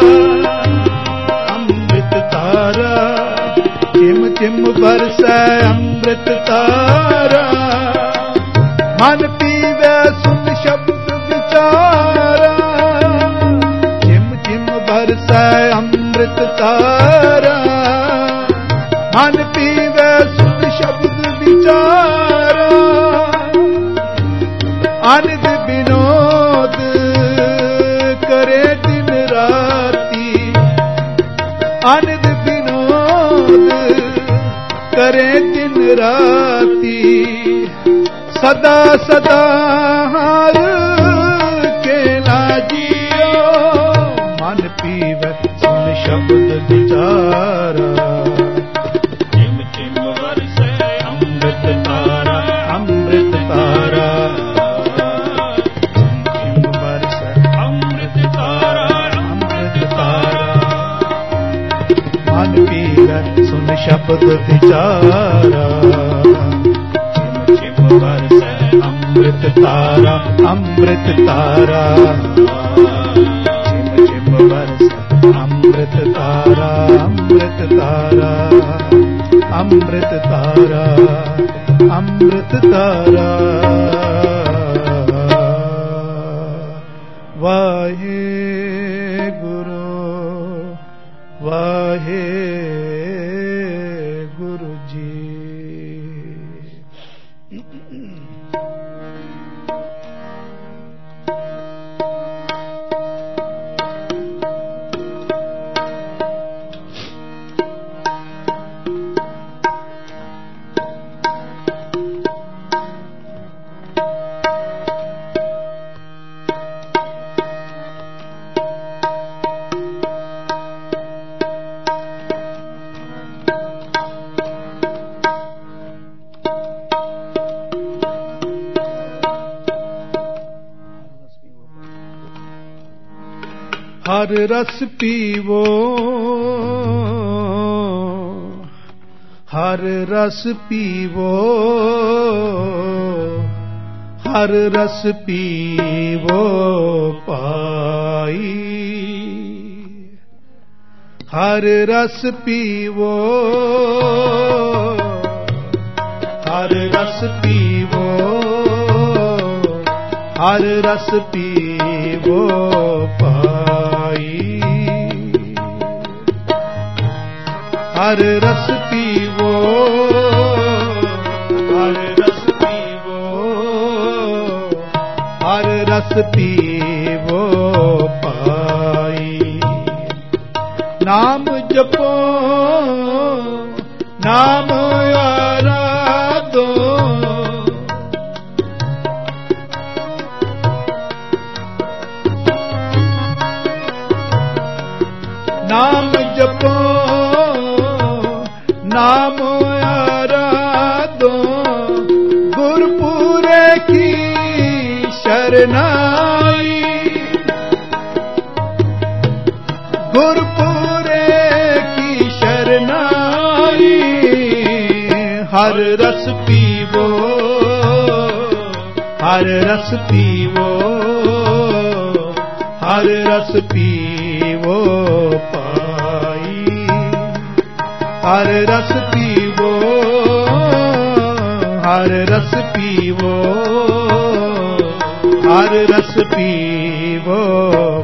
अमृत तारा। चिम चिम बरसै अमृत तारा, मन पीवै सुन शब्द विचारा। चिम चिम बरसै अमृत तारा, मन पीवै सुन शब्द विचारा। अनिद विनोद करे दिन राती, अनिद विनोद करे दिन राती। सदा सदा हार के लाजियो, मन पीवै सुन शब्द विचारा। चिम चिम बरसे अमृत तारा, अमृत तारा, चिम चिम बरसे अमृत तारा, अमृत तारा। मन पीवै सुन शब्द विचारा। बरसे अमृत तारा, अमृत तारा, चिम चिम बरसे अमृत तारा, अमृत तारा, अमृत तारा, अमृत तारा। वाहे गुरु, वाहे गुरु जी। हर रस पीवो, हर रस पीवो, हर रस पीवो पाई। हर रस पीवो, हर रस पीवो, हर रस पीवो पाई। हर रस पीवो, हर रस पीवो, हर रस पीवो पाई। नाम जपो, नाम आराधो, नाम जपो, नाम आराधो। गुरपुरे की शरणाई, गुरपुरे की शरणाई। हर रस पीवो, हर रस पीवो, हर रस पीवो पाई। हर रस पीवो, हर रस पीवो, हर रस पीवो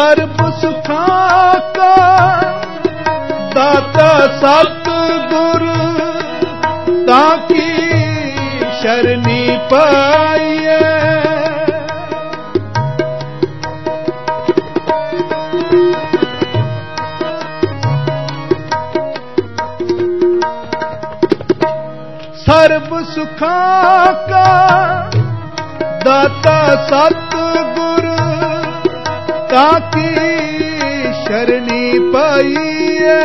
सर्ब सुखां का दाता सतगुरु ताकी शरणी पाइए। सर्ब सुखां का दाता सतगुरु ताकी शरणी पाइए।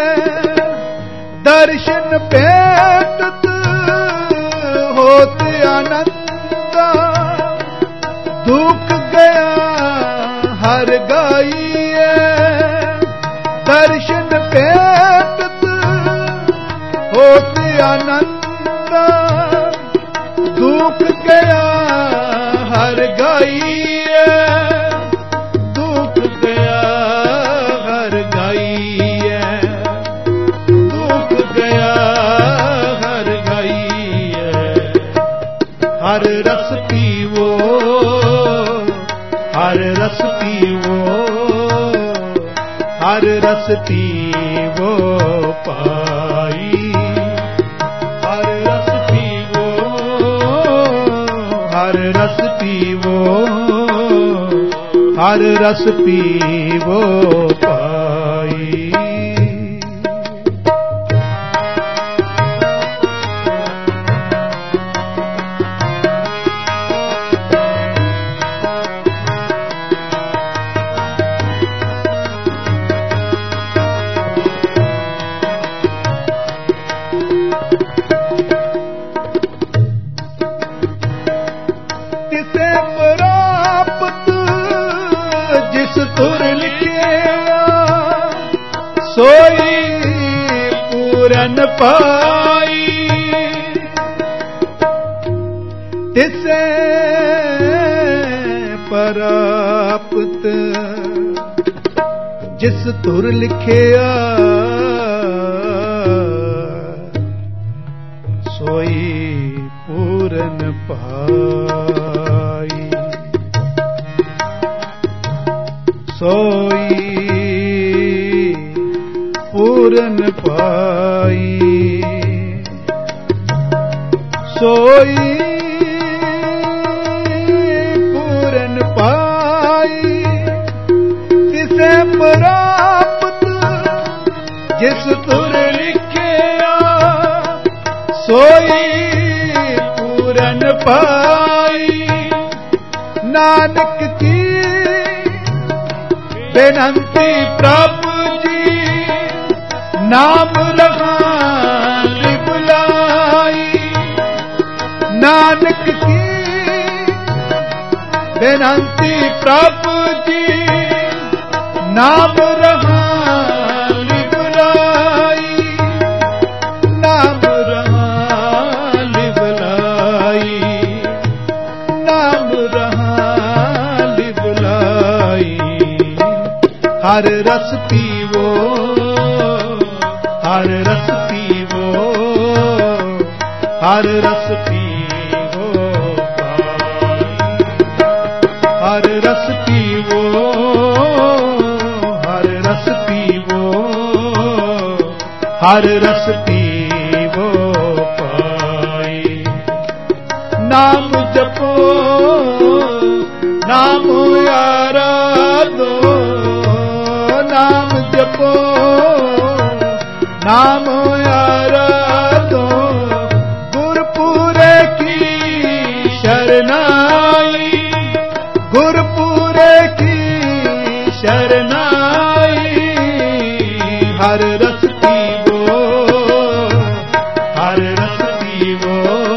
दर्शन भेटत होत आनंदा दुख गया हर गाइए। दर्शन भेटत होत आनंदा दुख गया हर गाइए। दुख गया हर गाइए। दुख गया हर गाइए। हर रस पीवो हर रस पीवो हर रस पीवो पाई। हर रस पीवो हर रस पीवो हर रस पीवो पाई। तिसे प्राप्त जिस तुर लिखिया सोई पूरन पाई। तिसे प्राप्त जिस तुर लिखिया सोई पूरन पाई। सोई पूरन पाई। सोई पूरन पाई। तिसे प्राप्त जिस तुर लिखिया सोई पूरन पाई। नानक की बेनंती प्रभु जी नाम रहानी बुलाई। नानक की बेनंती प्रभु जी नाम रहानी बुलाई। नाम रहानी बुलाई। नाम रहानी बुलाई। हर रस पीवो हर रस पीवो हर रस पीवो हर रस पीवो हर रस पीवो हर रस पीवो पाई। नाम जपो नाम आराधो नाम जपो नाम आराधो गुरपुरे की शरणाई। गुरपुरे की शरणाई। हर रस पीवो हर रस पीवो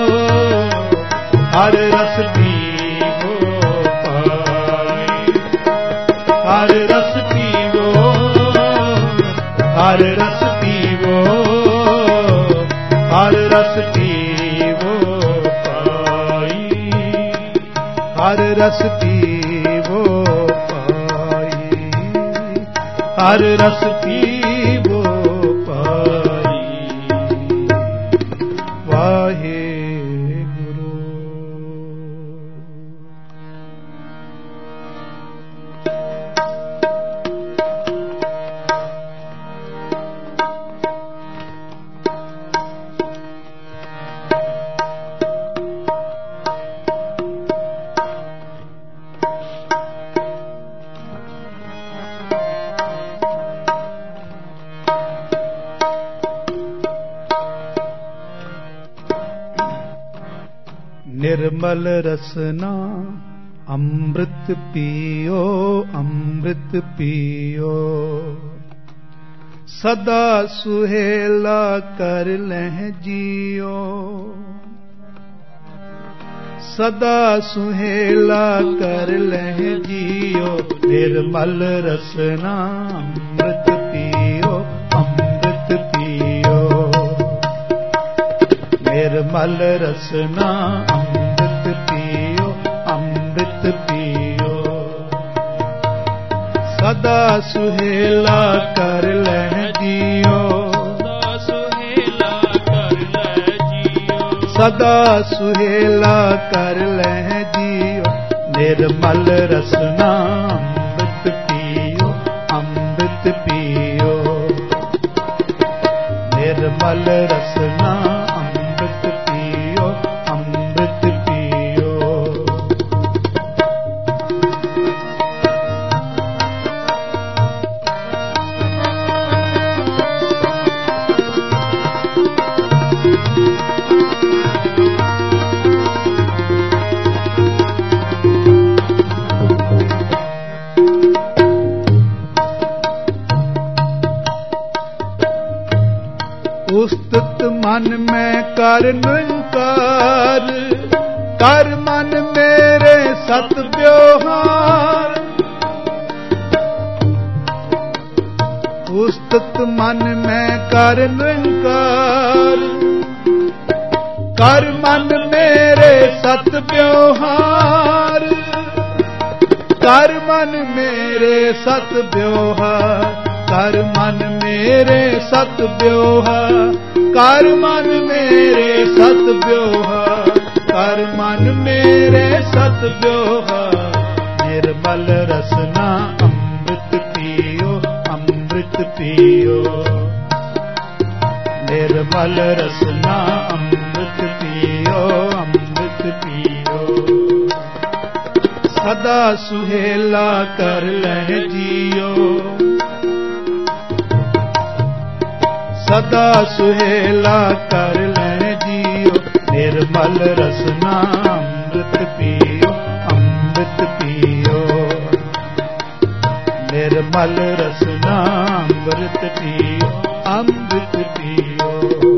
हर रस पीवो पाई। हर रस पीवो हर रस पीवो हर रस पीवो पाई। हर रस पीवो पाई। हर रस पीवो पाई। वाहे गुरु। निर्मल रसना अमृत पियो अमृत पियो, सदा सुहेला कर लह जियो, सदा सुहेला कर लह जियो। निर्मल रसना अमृत पियो अमृत पियो, निर्मल रसना अमृत पियो अमृत पियो, सदा सुहेला कर लह जियो, सदा सुहेला कर लह जियो। निर्मल रसना अमृत पियो अमृत पियो, निर्मल रसना अमृत पियो अमृत पियो। उस्तत मन में कर निंकार, कर मन मेरे सत व्यवहार। उस्तत मन में कर निंकार, कर मन मेरे सत व्यवहार, कर मन मेरे सत व्यवहार, कर मन मेरे सत व्यवहार, कर मन मेरे सत व्यवहार, कर मन मेरे सत व्यवहार। निर्मल रसना अमृत पियो अमृत पियो, निर्मल रसना अमृत पियो अमृत पियो, सदा सुहेला कर लह जियो, सदा सुहेला कर लह जियो। निर्मल रसना अमृत पियो अमृत पियो, निर्मल रसना अमृत पियो अमृत पियो।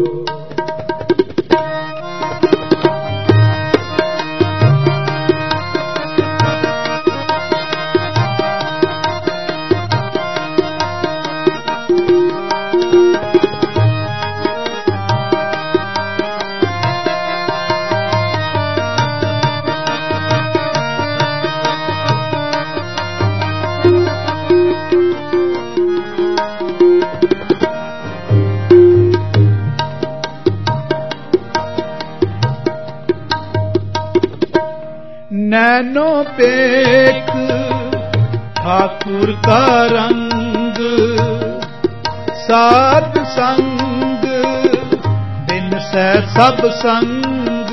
नैनो पेख ठाकुर का रंग, साध संग बिन सै सब संग।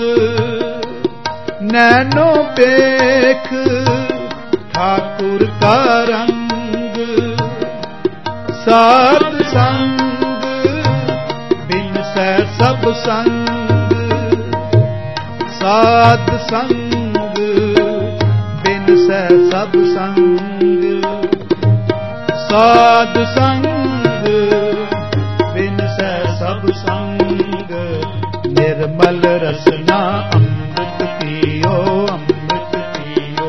नैनो पेख ठाकुर का रंग, साध संग बिन सै सब संग, साध संग बिन सै सब संग, साध संग बिन सै सब संग। निर्मल रसना अमृत पियो अमृत पियो,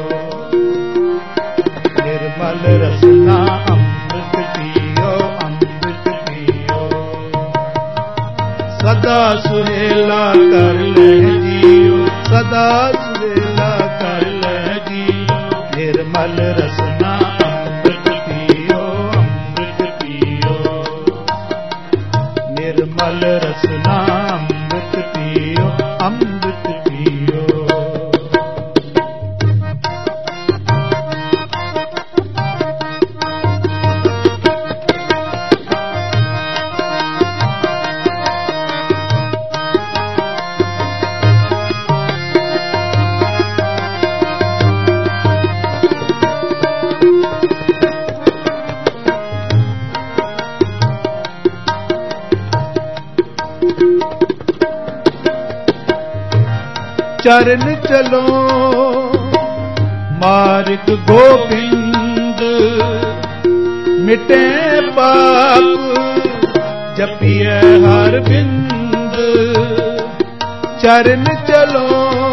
निर्मल रसना अमृत पियो अमृत पियो, सदा सुहेला कर लह जियो, सदा सुहेला कर लह जियो। निर्मल रसना अमृत पियो अमृत पियो, निर्मल रसना अमृत पियो अमृत पियो। चरण चलो मार्ग गोविंद मिटे पाप जपिए हर बिंद चरण चलो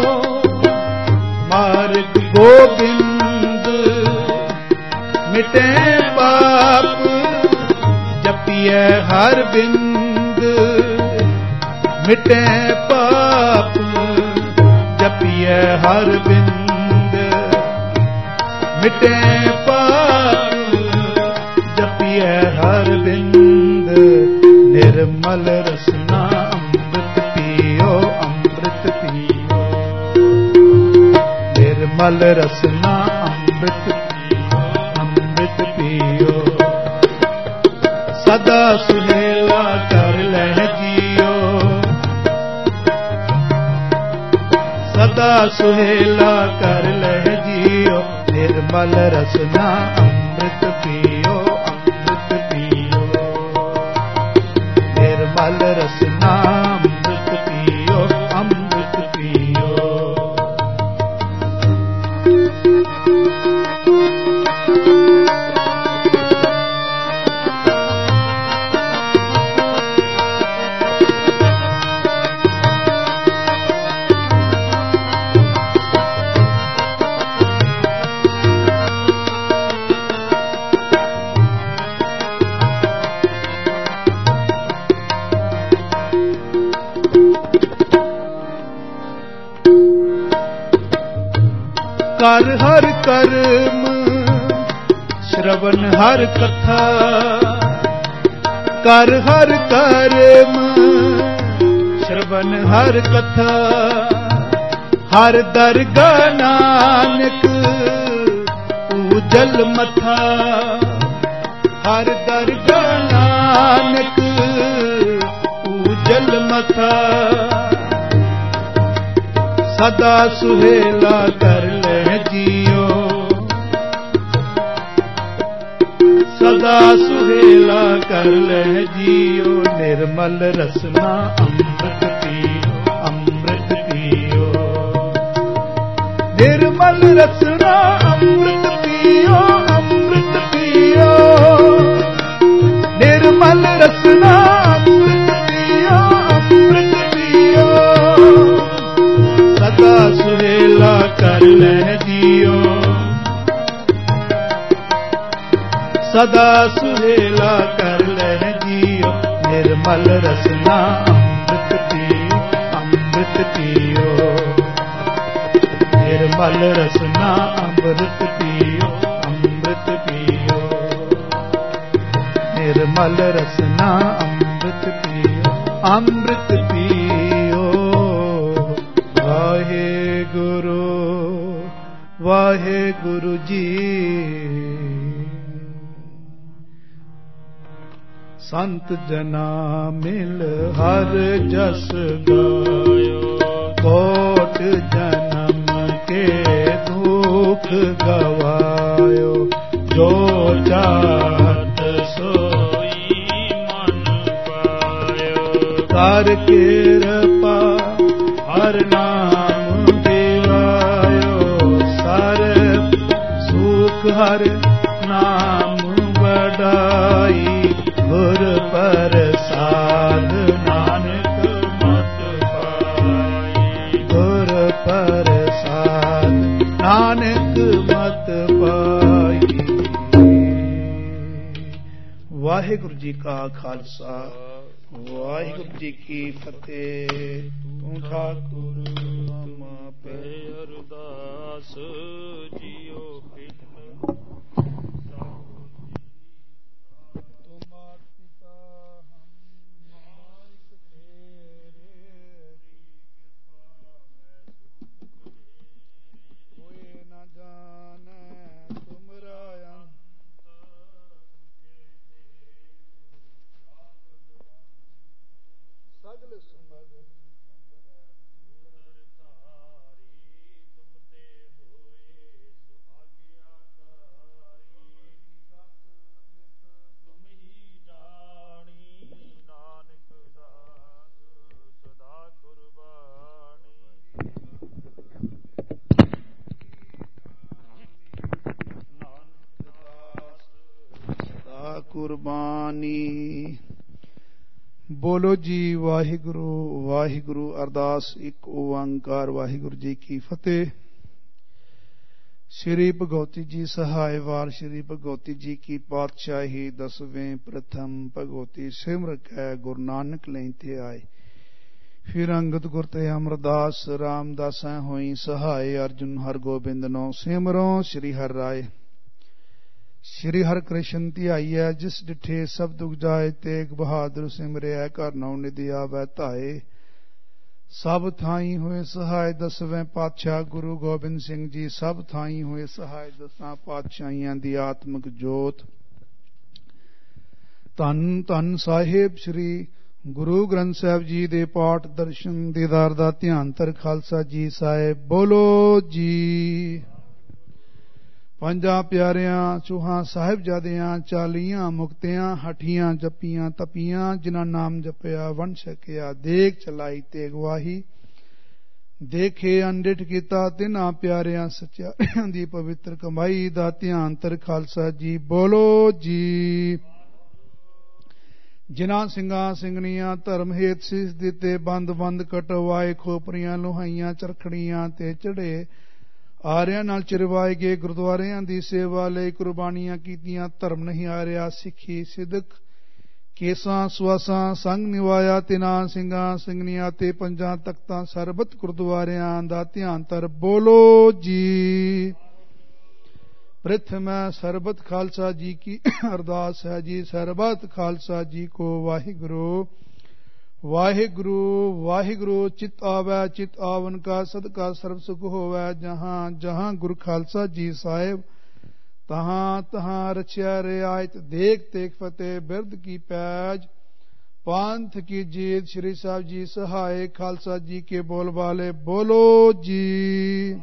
मार्ग गोविंद मिटे पाप जपिए हर बिंद मिटे पाप जपिए हर बिंद मिटे पाप जपिए हर बिंद निर्मल रसना अमृत पियो अमृत पियो निर्मल रसना अमृत पियो अमृत पियो सदा सुहेला कर लह जियो सदा सुहेला कर लह जियो निर्मल रसना अमृत पियो अमृत पियो निर्मल रसना अमृत पियो अमृत पियो कर हर कर्म श्रवण हर कथा कर हर कर्म श्रवण हर कथा हर दरगाह नानक पूजल मथा हर दरगाह नानक पूजल मथा सदा सुहेला कर ले जियो सदा सुहेला कर ले जियो निर्मल रसना अमृत पियो अमृत पियो निर्मल रसना अमृत पियो अमृत पियो निर्मल रसना अमृत पियो अमृत पियो सदा सुहेला कर ले जियो सदा सुहेला कर ले जियो निर्मल रसना अमृत पियो अमृत पियो निर्मल रसना अमृत पियो अमृत पियो निर्मल रसना अमृत पियो अमृत पियो वाहे गुरु वाहे गुरु जी संत जना मिल हर जस गायो कोट जन्म के दुख गवायो जो चाहत सोई मन पायो कर कृपा हर नाम देवायो सर सुख हर नाम बड़ाई गुर प्रसाद नानक मत पाई गुर प्रसाद नानक मत पाई। वाहिगुरु जी का खालसा वाहिगुरु जी की फतेह। तू ठाकुर हम पे अरदास जियो ਬਾਣੀ। ਬੋਲੋ ਜੀ ਵਾਹਿਗੁਰੂ ਵਾਹਿਗੁਰੂ। ਅਰਦਾਸ ਇੱਕ ਓੰਕਾਰ ਵਾਹਿਗੁਰੂ ਜੀ ਕੀ ਫਤਿਹ। ਸ਼੍ਰੀ ਭਗਵਤੀ ਜੀ ਸਹਾਇ ਵਾਰ। ਸ਼੍ਰੀ ਭਗਵਤੀ ਜੀ ਕੀ ਪਾਤਸ਼ਾਹੀ ਦਸਵੇਂ ਪ੍ਰਥਮ ਭਗਵਤੀ ਸਿਮਰ ਕੈ ਗੁਰੂ ਨਾਨਕ ਲਈ ਤੇ ਆਏ। ਫਿਰ ਅੰਗਦ ਗੁਰ ਤੇ ਅਮਰਦਾਸ ਰਾਮਦਾਸੈ ਹੋਈ ਸਹਾਇ। ਅਰਜੁਨ ਹਰ ਗੋਬਿੰਦ ਨੋ ਸਿਮਰੋ ਸ਼੍ਰੀ ਹਰਿ ਰਾਏ। ਸ਼੍ਰੀ ਹਰਿ ਕ੍ਰਿਸ਼ਨ ਧਿਆਈਐ ਜਿਸ ਡਿਠੇ ਸਭ ਦੁਖ ਜਾਏ। ਤੇਗ ਬਹਾਦਰ ਸਿਮਰਿਐ ਘਰ ਨੌ ਨਿਧਿ ਆਵੈ ਧਾਏ। ਸਭ ਥਾਈ ਹੋਏ ਸਹਾਇ ਦਸਵੇਂ ਪਾਤਸ਼ਾਹ ਗੁਰੂ ਗੋਬਿੰਦ ਸਿੰਘ ਜੀ। ਸਭ ਥਾਈ ਹੋਏ ਸਹਾਇ ਦਸਾਂ ਪਾਤਸ਼ਾਹੀਆਂ ਦੀ ਆਤਮਿਕ ਜੋਤ। ਧੰਨ ਧੰਨ ਸਾਹਿਬ ਸ੍ਰੀ ਗੁਰੂ ਗ੍ਰੰਥ ਸਾਹਿਬ ਜੀ ਦੇ ਪਾਠ ਦਰਸ਼ਨ ਦੀਦਾਰ ਦਾ ਧਿਆਨ ਧਰ ਖਾਲਸਾ ਜੀ ਸਾਹਿਬ। ਬੋਲੋ ਜੀ। ਪੰਜਾਂ ਪਿਆਰਿਆਂ ਚੌਹਾਂ ਸਾਹਿਬਜ਼ਾਦਿਆਂ ਚਾਲੀਆਂ ਮੁਕਤਿਆਂ ਹਠੀਆਂ ਜਪੀਆਂ ਤਪੀਆਂ। ਜਿਨ੍ਹਾਂ ਨਾਮ ਜਪਿਆ ਵੰਡ ਛਕਿਆ ਦੇਖ ਚਲਾਈ ਤੇ ਗਵਾਹੀ। ਦੇਖੇ ਅਨਡਿਠ ਕੀਤਾ ਤਿਨਾਂ ਪਿਆਰਿਆਂ ਸੱਚਿਆਰਿਆਂ ਦੀ ਪਵਿੱਤਰ ਕਮਾਈ ਦਾ ਧਿਆਨ ਧਰ ਖਾਲਸਾ ਜੀ। ਬੋਲੋ ਜੀ। ਜਿਨ੍ਹਾਂ ਸਿੰਘਾਂ ਸਿੰਘਣੀਆਂ ਧਰਮ ਹੇਤ ਸੀਸ ਦਿੱਤੇ ਬੰਦ ਬੰਦ ਕਟਵਾਏ। ਖੋਪਰੀਆਂ ਲੋਹਾਈਆਂ ਚਰਖੜੀਆਂ ਤੇ ਚੜੇ ਆਰਿਆਂ ਨਾਲ ਚਿਰਵਾਏ ਗਏ। ਗੁਰਦੁਆਰਿਆਂ ਦੀ ਸੇਵਾ ਲਈ ਕੁਰਬਾਨੀਆਂ ਕੀਤੀਆਂ। ਧਰਮ ਨਹੀਂ ਹਾਰਿਆ ਸਿੱਖੀ ਸਿਦਕ ਕੇਸਾਂ ਸੁਆਸਾਂ ਸੰਗ ਨਿਵਾਇਆ। ਤਿਨਾਂ ਸਿੰਘਾਂ ਸਿੰਘਣੀਆਂ ਤੇ ਪੰਜਾਂ ਤਖਤਾਂ ਸਰਬਤ ਗੁਰਦੁਆਰਿਆਂ ਦਾ ਧਿਆਨ ਧਰ। ਬੋਲੋ ਜੀ। ਪ੍ਰਥਮੈ ਸਰਬਤ ਖਾਲਸਾ ਜੀ ਕੀ ਅਰਦਾਸ ਹੈ ਜੀ। ਸਰਬਤ ਖਾਲਸਾ ਜੀ ਕੋ ਵਾਹਿਗੁਰੂ ਵਾਹਿਗੁਰੂ ਵਾਹਿਗੁਰੂ। ਚਿਤ ਆਵੈ ਚਿਤ ਆਵਨ ਕਾ ਸਦਕਾ ਸਰਬ ਸੁਖ ਹੋਵੈ। ਜਹਾਂ ਜਹਾਂ ਗੁਰ ਖਾਲਸਾ ਜੀ ਸਾਹਿਬ ਤਹਾਂ ਤਹਾਂ ਰਚਿਆ ਰਿਆਇਤ। ਦੇਖ ਤੇਖ ਫਤਿਹ ਬਿਰਦ ਕੀ ਪੈਜ ਪੰਥ ਕੀ ਜੀਤ। ਸ਼੍ਰੀ ਸਾਹਿਬ ਜੀ ਸਹਾਇ ਖਾਲਸਾ ਜੀ ਕੇ ਬੋਲ ਵਾਲੇ। ਬੋਲੋ ਜੀ।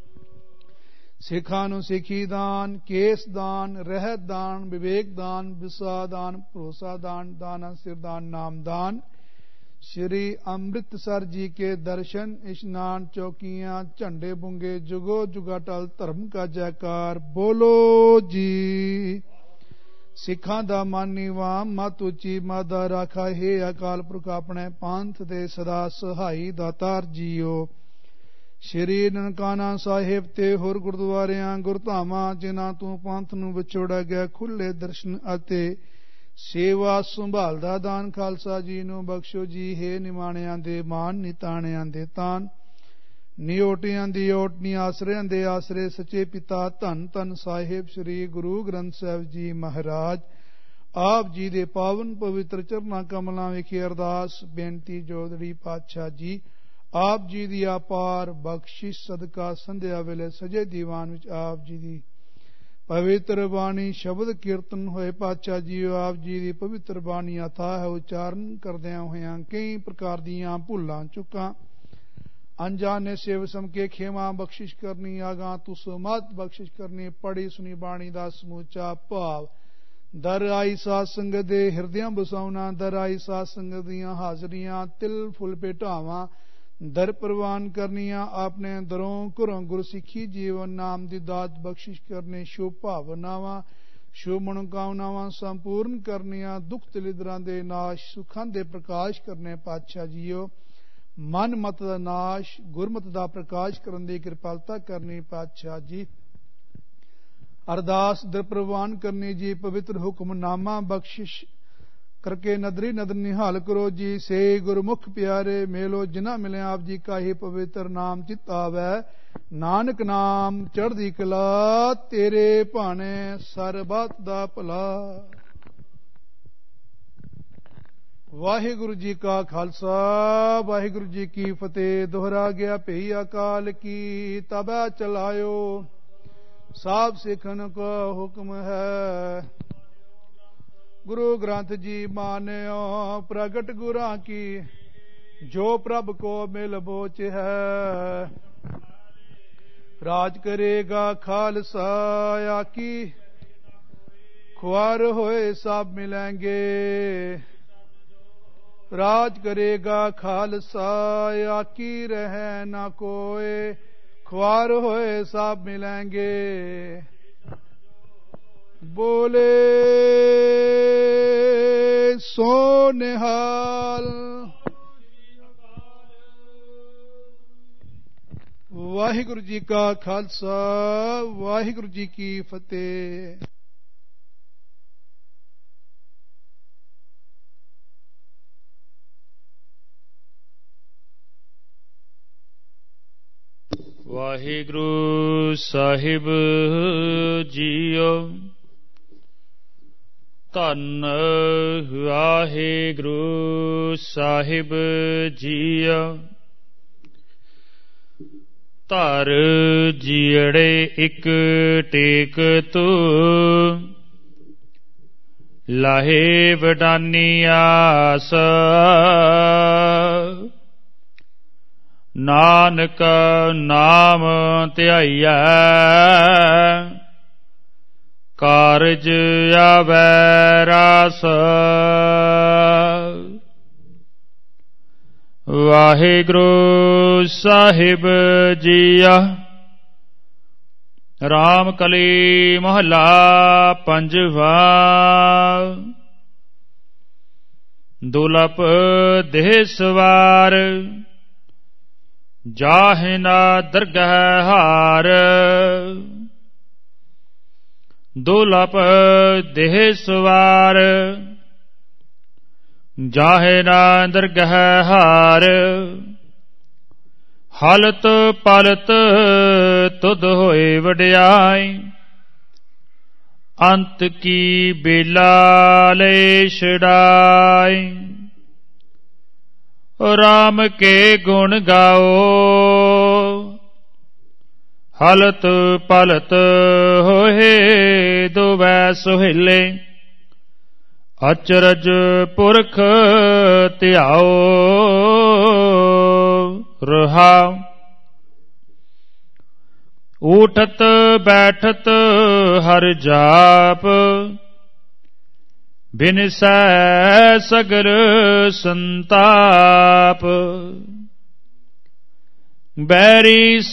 ਸਿੱਖਾਂ ਨੂੰ ਸਿੱਖੀ ਦਾਨ ਕੇਸ ਦਾਨ ਰਹਿਤ ਦਾਨ ਵਿਵੇਕ ਦਾਨ ਵਿਸਾ ਦਾਨ ਭਰੋਸਾ ਦਾਨ ਦਾਨਾ ਸਿਰ ਦਾਨ ਨਾਮ ਦਾਨ। ਸ਼੍ਰੀ ਅੰਮ੍ਰਿਤਸਰ ਜੀ ਕੇ ਦਰਸ਼ਨ ਇਸ਼ਨਾਨ ਚੌਕੀਆਂ ਝੰਡੇ ਬੁੰਗੇ ਜੁਗੋ ਜੁਗਾ ਟਲ ਧਰਮ ਕਾ ਜੈਕਾਰ। ਬੋਲੋ ਜੀ। ਸਿੱਖਾਂ ਦਾ ਮਨ ਨੀਵਾਂ ਮਤ ਉੱਚੀ ਮਾਦਾ ਰਾਖਾ। ਹੈ ਅਕਾਲ ਪੁਰਖ ਆਪਣੇ ਪੰਥ ਦੇ ਸਦਾ ਸਹਾਈ ਦਾਤਾਰ ਜੀਓ। ਸ਼੍ਰੀ ਨਨਕਾਣਾ ਸਾਹਿਬ ਤੇ ਹੋਰ ਗੁਰਦੁਆਰਿਆਂ ਗੁਰਧਾਮਾਂ ਜਿਨ੍ਹਾਂ ਤੋਂ ਪੰਥ ਨੂੰ ਵਿਛੋੜਿਆ ਗਿਆ ਖੁੱਲੇ ਦਰਸ਼ਨ ਅਤੇ ਸੇਵਾ ਸੰਭਾਲਦਾ ਦਾਨ ਖਾਲਸਾ ਜੀ ਨੂੰ ਬਖਸ਼ੋ ਜੀ। ਹੈ ਨਿਮਾਣਿਆਂ ਦੇ ਮਾਨ ਨਿਤਾਣਿਆਂ ਦੇ ਤਾਨ ਨਿਓਟਿਆਂ ਦੀ ਓਟ ਨੀ ਆਸਰਿਆਂ ਦੇ ਆਸਰੇ। ਸੱਚੇ ਪਿਤਾ ਧੰਨ ਧੰਨ ਸਾਹਿਬ ਸ੍ਰੀ ਗੁਰੂ ਗ੍ਰੰਥ ਸਾਹਿਬ ਜੀ ਮਹਾਰਾਜ ਆਪ ਜੀ ਦੇ ਪਾਵਨ ਪਵਿੱਤਰ ਚਰਨਾਂ ਕਮਲਾਂ ਵਿਖੇ ਅਰਦਾਸ ਬੇਨਤੀ ਜੋਦੜੀ ਪਾਤਸ਼ਾਹ ਜੀ ਆਪ ਜੀ ਦੀ ਅਪਾਰ ਬਖਸ਼ਿਸ਼ ਸਦਕਾ ਸੰਧਿਆ ਵੇਲੇ ਸਜੇ ਦੀਵਾਨ ਵਿੱਚ ਆਪ ਜੀ ਦੀ ਪਵਿੱਤਰ ਬਾਣੀ ਸ਼ਬਦ ਕੀਰਤਨ ਹੋਏ। ਪਾਤਸ਼ਾਹ ਜੀ ਆਪ ਜੀ ਦੀ ਪਵਿੱਤਰ ਬਾਣੀ ਅਥਾਹ ਉਚਾਰਨ ਕਰਦਿਆਂ ਹੋਇਆਂ ਕਈ ਪ੍ਰਕਾਰ ਦੀਆਂ ਭੁੱਲਾਂ ਚੁੱਕਾਂ ਅਣਜਾਣੇ ਸੇਵ ਸਮਕੇ ਖੇਮਾ ਬਖਸ਼ਿਸ਼ ਕਰਨੀ। ਆਗਾਂ ਤੁਸਮਤ ਬਖਸ਼ਿਸ਼ ਕਰਨੀ। ਪੜੀ ਸੁਣੀ ਬਾਣੀ ਦਾ ਸਮੂਚਾ ਭਾਵ ਦਰ ਆਈ ਸਾਧ ਸੰਗਤ ਦੇ ਹਿਰਦਿਆਂ ਬਸਾਉਣਾ। ਦਰ ਆਈ ਸਾਧ ਸੰਗਤ ਦੀਆਂ ਹਾਜ਼ਰੀਆਂ ਤਿਲ ਫੁੱਲ ਭੇਟਾਵਾਂ ਦਰ ਪ੍ਰਵਾਨ ਕਰਨੀਆਂ। ਆਪਣੇ ਦਰੋਂ ਘਰੋਂ ਗੁਰਸਿੱਖੀ ਜੀਵਨ ਨਾਮ ਦੀ ਦਾਤ ਬਖਸ਼ਿਸ਼ ਕਰਨੀ। ਸ਼ੁਭ ਭਾਵਨਾਵਾਂ ਸ਼ੁਭ ਮਨੋਕਾਮਨਾਵਾਂ ਸੰਪੂਰਨ ਕਰਨੀਆਂ। ਦੁੱਖ ਦਲਿਦਰਾਂ ਦੇ ਨਾਸ਼ ਸੁੱਖਾਂ ਦੇ ਪ੍ਰਕਾਸ਼ ਕਰਨੇ। ਪਾਤਸ਼ਾਹ ਜੀਓ ਮਨ ਮਤ ਦਾ ਨਾਸ਼ ਗੁਰਮਤ ਦਾ ਪ੍ਰਕਾਸ਼ ਕਰਨ ਦੀ ਕਿਰਪਾਲਤਾ ਕਰਨੀ। ਪਾਤਸ਼ਾਹ ਜੀ ਅਰਦਾਸ ਦਰ ਪ੍ਰਵਾਨ ਕਰਨੀ ਜੀ। ਪਵਿੱਤਰ ਹੁਕਮਨਾਮਾ ਬਖਸ਼ਿਸ਼ ਕਰਕੇ ਨਦਰੀ ਨਦਰ ਨਿਹਾਲ ਕਰੋ ਜੀ। ਸੇ ਗੁਰਮੁਖ ਪਿਆਰੇ ਮੇਲੋ ਜਿਨ੍ਹਾਂ ਮਿਲਿਆ ਆਪ ਜੀ ਕਾ ਹੀ ਪਵਿੱਤਰ ਨਾਮ ਚਿਤ ਆਵੈ। ਨਾਨਕ ਨਾਮ ਚੜ੍ਹਦੀ ਕਲਾ ਤੇਰੇ ਭਾਣੇ ਸਰਬਤ ਦਾ ਭਲਾ। ਵਾਹਿਗੁਰੂ ਜੀ ਕਾ ਖਾਲਸਾ ਵਾਹਿਗੁਰੂ ਜੀ ਕੀ ਫਤਿਹ। ਦੁਹਰਾ ਗਿਆ ਭਈ ਅਕਾਲ ਕੀ ਤਬੈ ਚਲਾਇਓ। ਸਾਬ ਸਿੱਖਨ ਕਾ ਹੁਕਮ ਹੈ। ਗੁਰੂ ਗ੍ਰੰਥ ਜੀ ਮਾਨਿਓ ਪ੍ਰਗਟ ਗੁਰਾਂ ਕੀ ਜੋ ਪ੍ਰਭ ਕੋ ਮਿਲ ਬੋਚ ਹੈ। ਰਾਜ ਕਰੇਗਾ ਖਾਲਸਾ ਆਕੀ ਖੁਆਰ ਹੋਏ ਸਭ ਮਿਲेंगे। ਰਾਜ ਕਰੇਗਾ ਖਾਲਸਾ ਆਕੀ ਰਹਿ ਨਾ ਕੋਏ ਖੁਆਰ ਹੋਏ ਸਭ ਮਿਲेंगे। ਬੋਲੇ ਸੋ ਨਿਹਾਲ। ਵਾਹਿਗੁਰੂ ਜੀ ਕਾ ਖਾਲਸਾ, ਵਾਹਿਗੁਰੂ ਜੀ ਕੀ ਫਤਿਹ। ਵਾਹਿਗੁਰੂ ਸਾਹਿਬ ਜੀਓ, ਧੰਨ ਵਾਹਿਗੁਰੂ ਸਾਹਿਬ ਜੀਓ। ਧਰ ਜੀੜੇ ਇੱਕ ਟੇਕ ਤੂੰ, ਲਾਹੇ ਵਡਾਨੀ ਆਸ। ਨਾਨਕ ਨਾਮ ਧਿਆਈਐ, ਕਾਰਜ ਆਵੈ ਰਾਸ। ਵਾਹਿਗੁਰੂ ਸਾਹਿਬ ਜੀਆ। ਰਾਮ ਕਲੀ ਮਹੱਲਾ ਪੰਜਵਾ। ਦੁਲਪ ਦੇਹ ਸਵਾਰ, ਜਾਹਿ ਨਾ ਦਰਗਹਿ ਹਾਰ। ਦੁਲਪ ਦੇਹ ਸਵਾਰ, ਜਾਹਿ ਨਾ ਦਰਗਹਿ ਹਾਰ। ਹਲਤ ਪਲਤ ਤੁਧ ਹੋਏ ਵਡਿਆਈ, ਅੰਤ ਕੀ ਬੇਲਾ ਲੈ ਛਡਾਈ। ਰਾਮ ਕੇ ਗੁਣ ਗਾਓ, ਹਲਤ ਪਲਤ ਹੋਏ ਦੁਵੈ ਸੁਹੇਲੇ। ਅਚਰਜ ਪੁਰਖ ਧਿਆਓ, ਰਹਾਉ। ਊਠਤ ਬੈਠਤ ਹਰ ਜਾਪ, ਬਿਨਸੈ ਸਗਲ ਸੰਤਾਪ। ਬੈਰੀ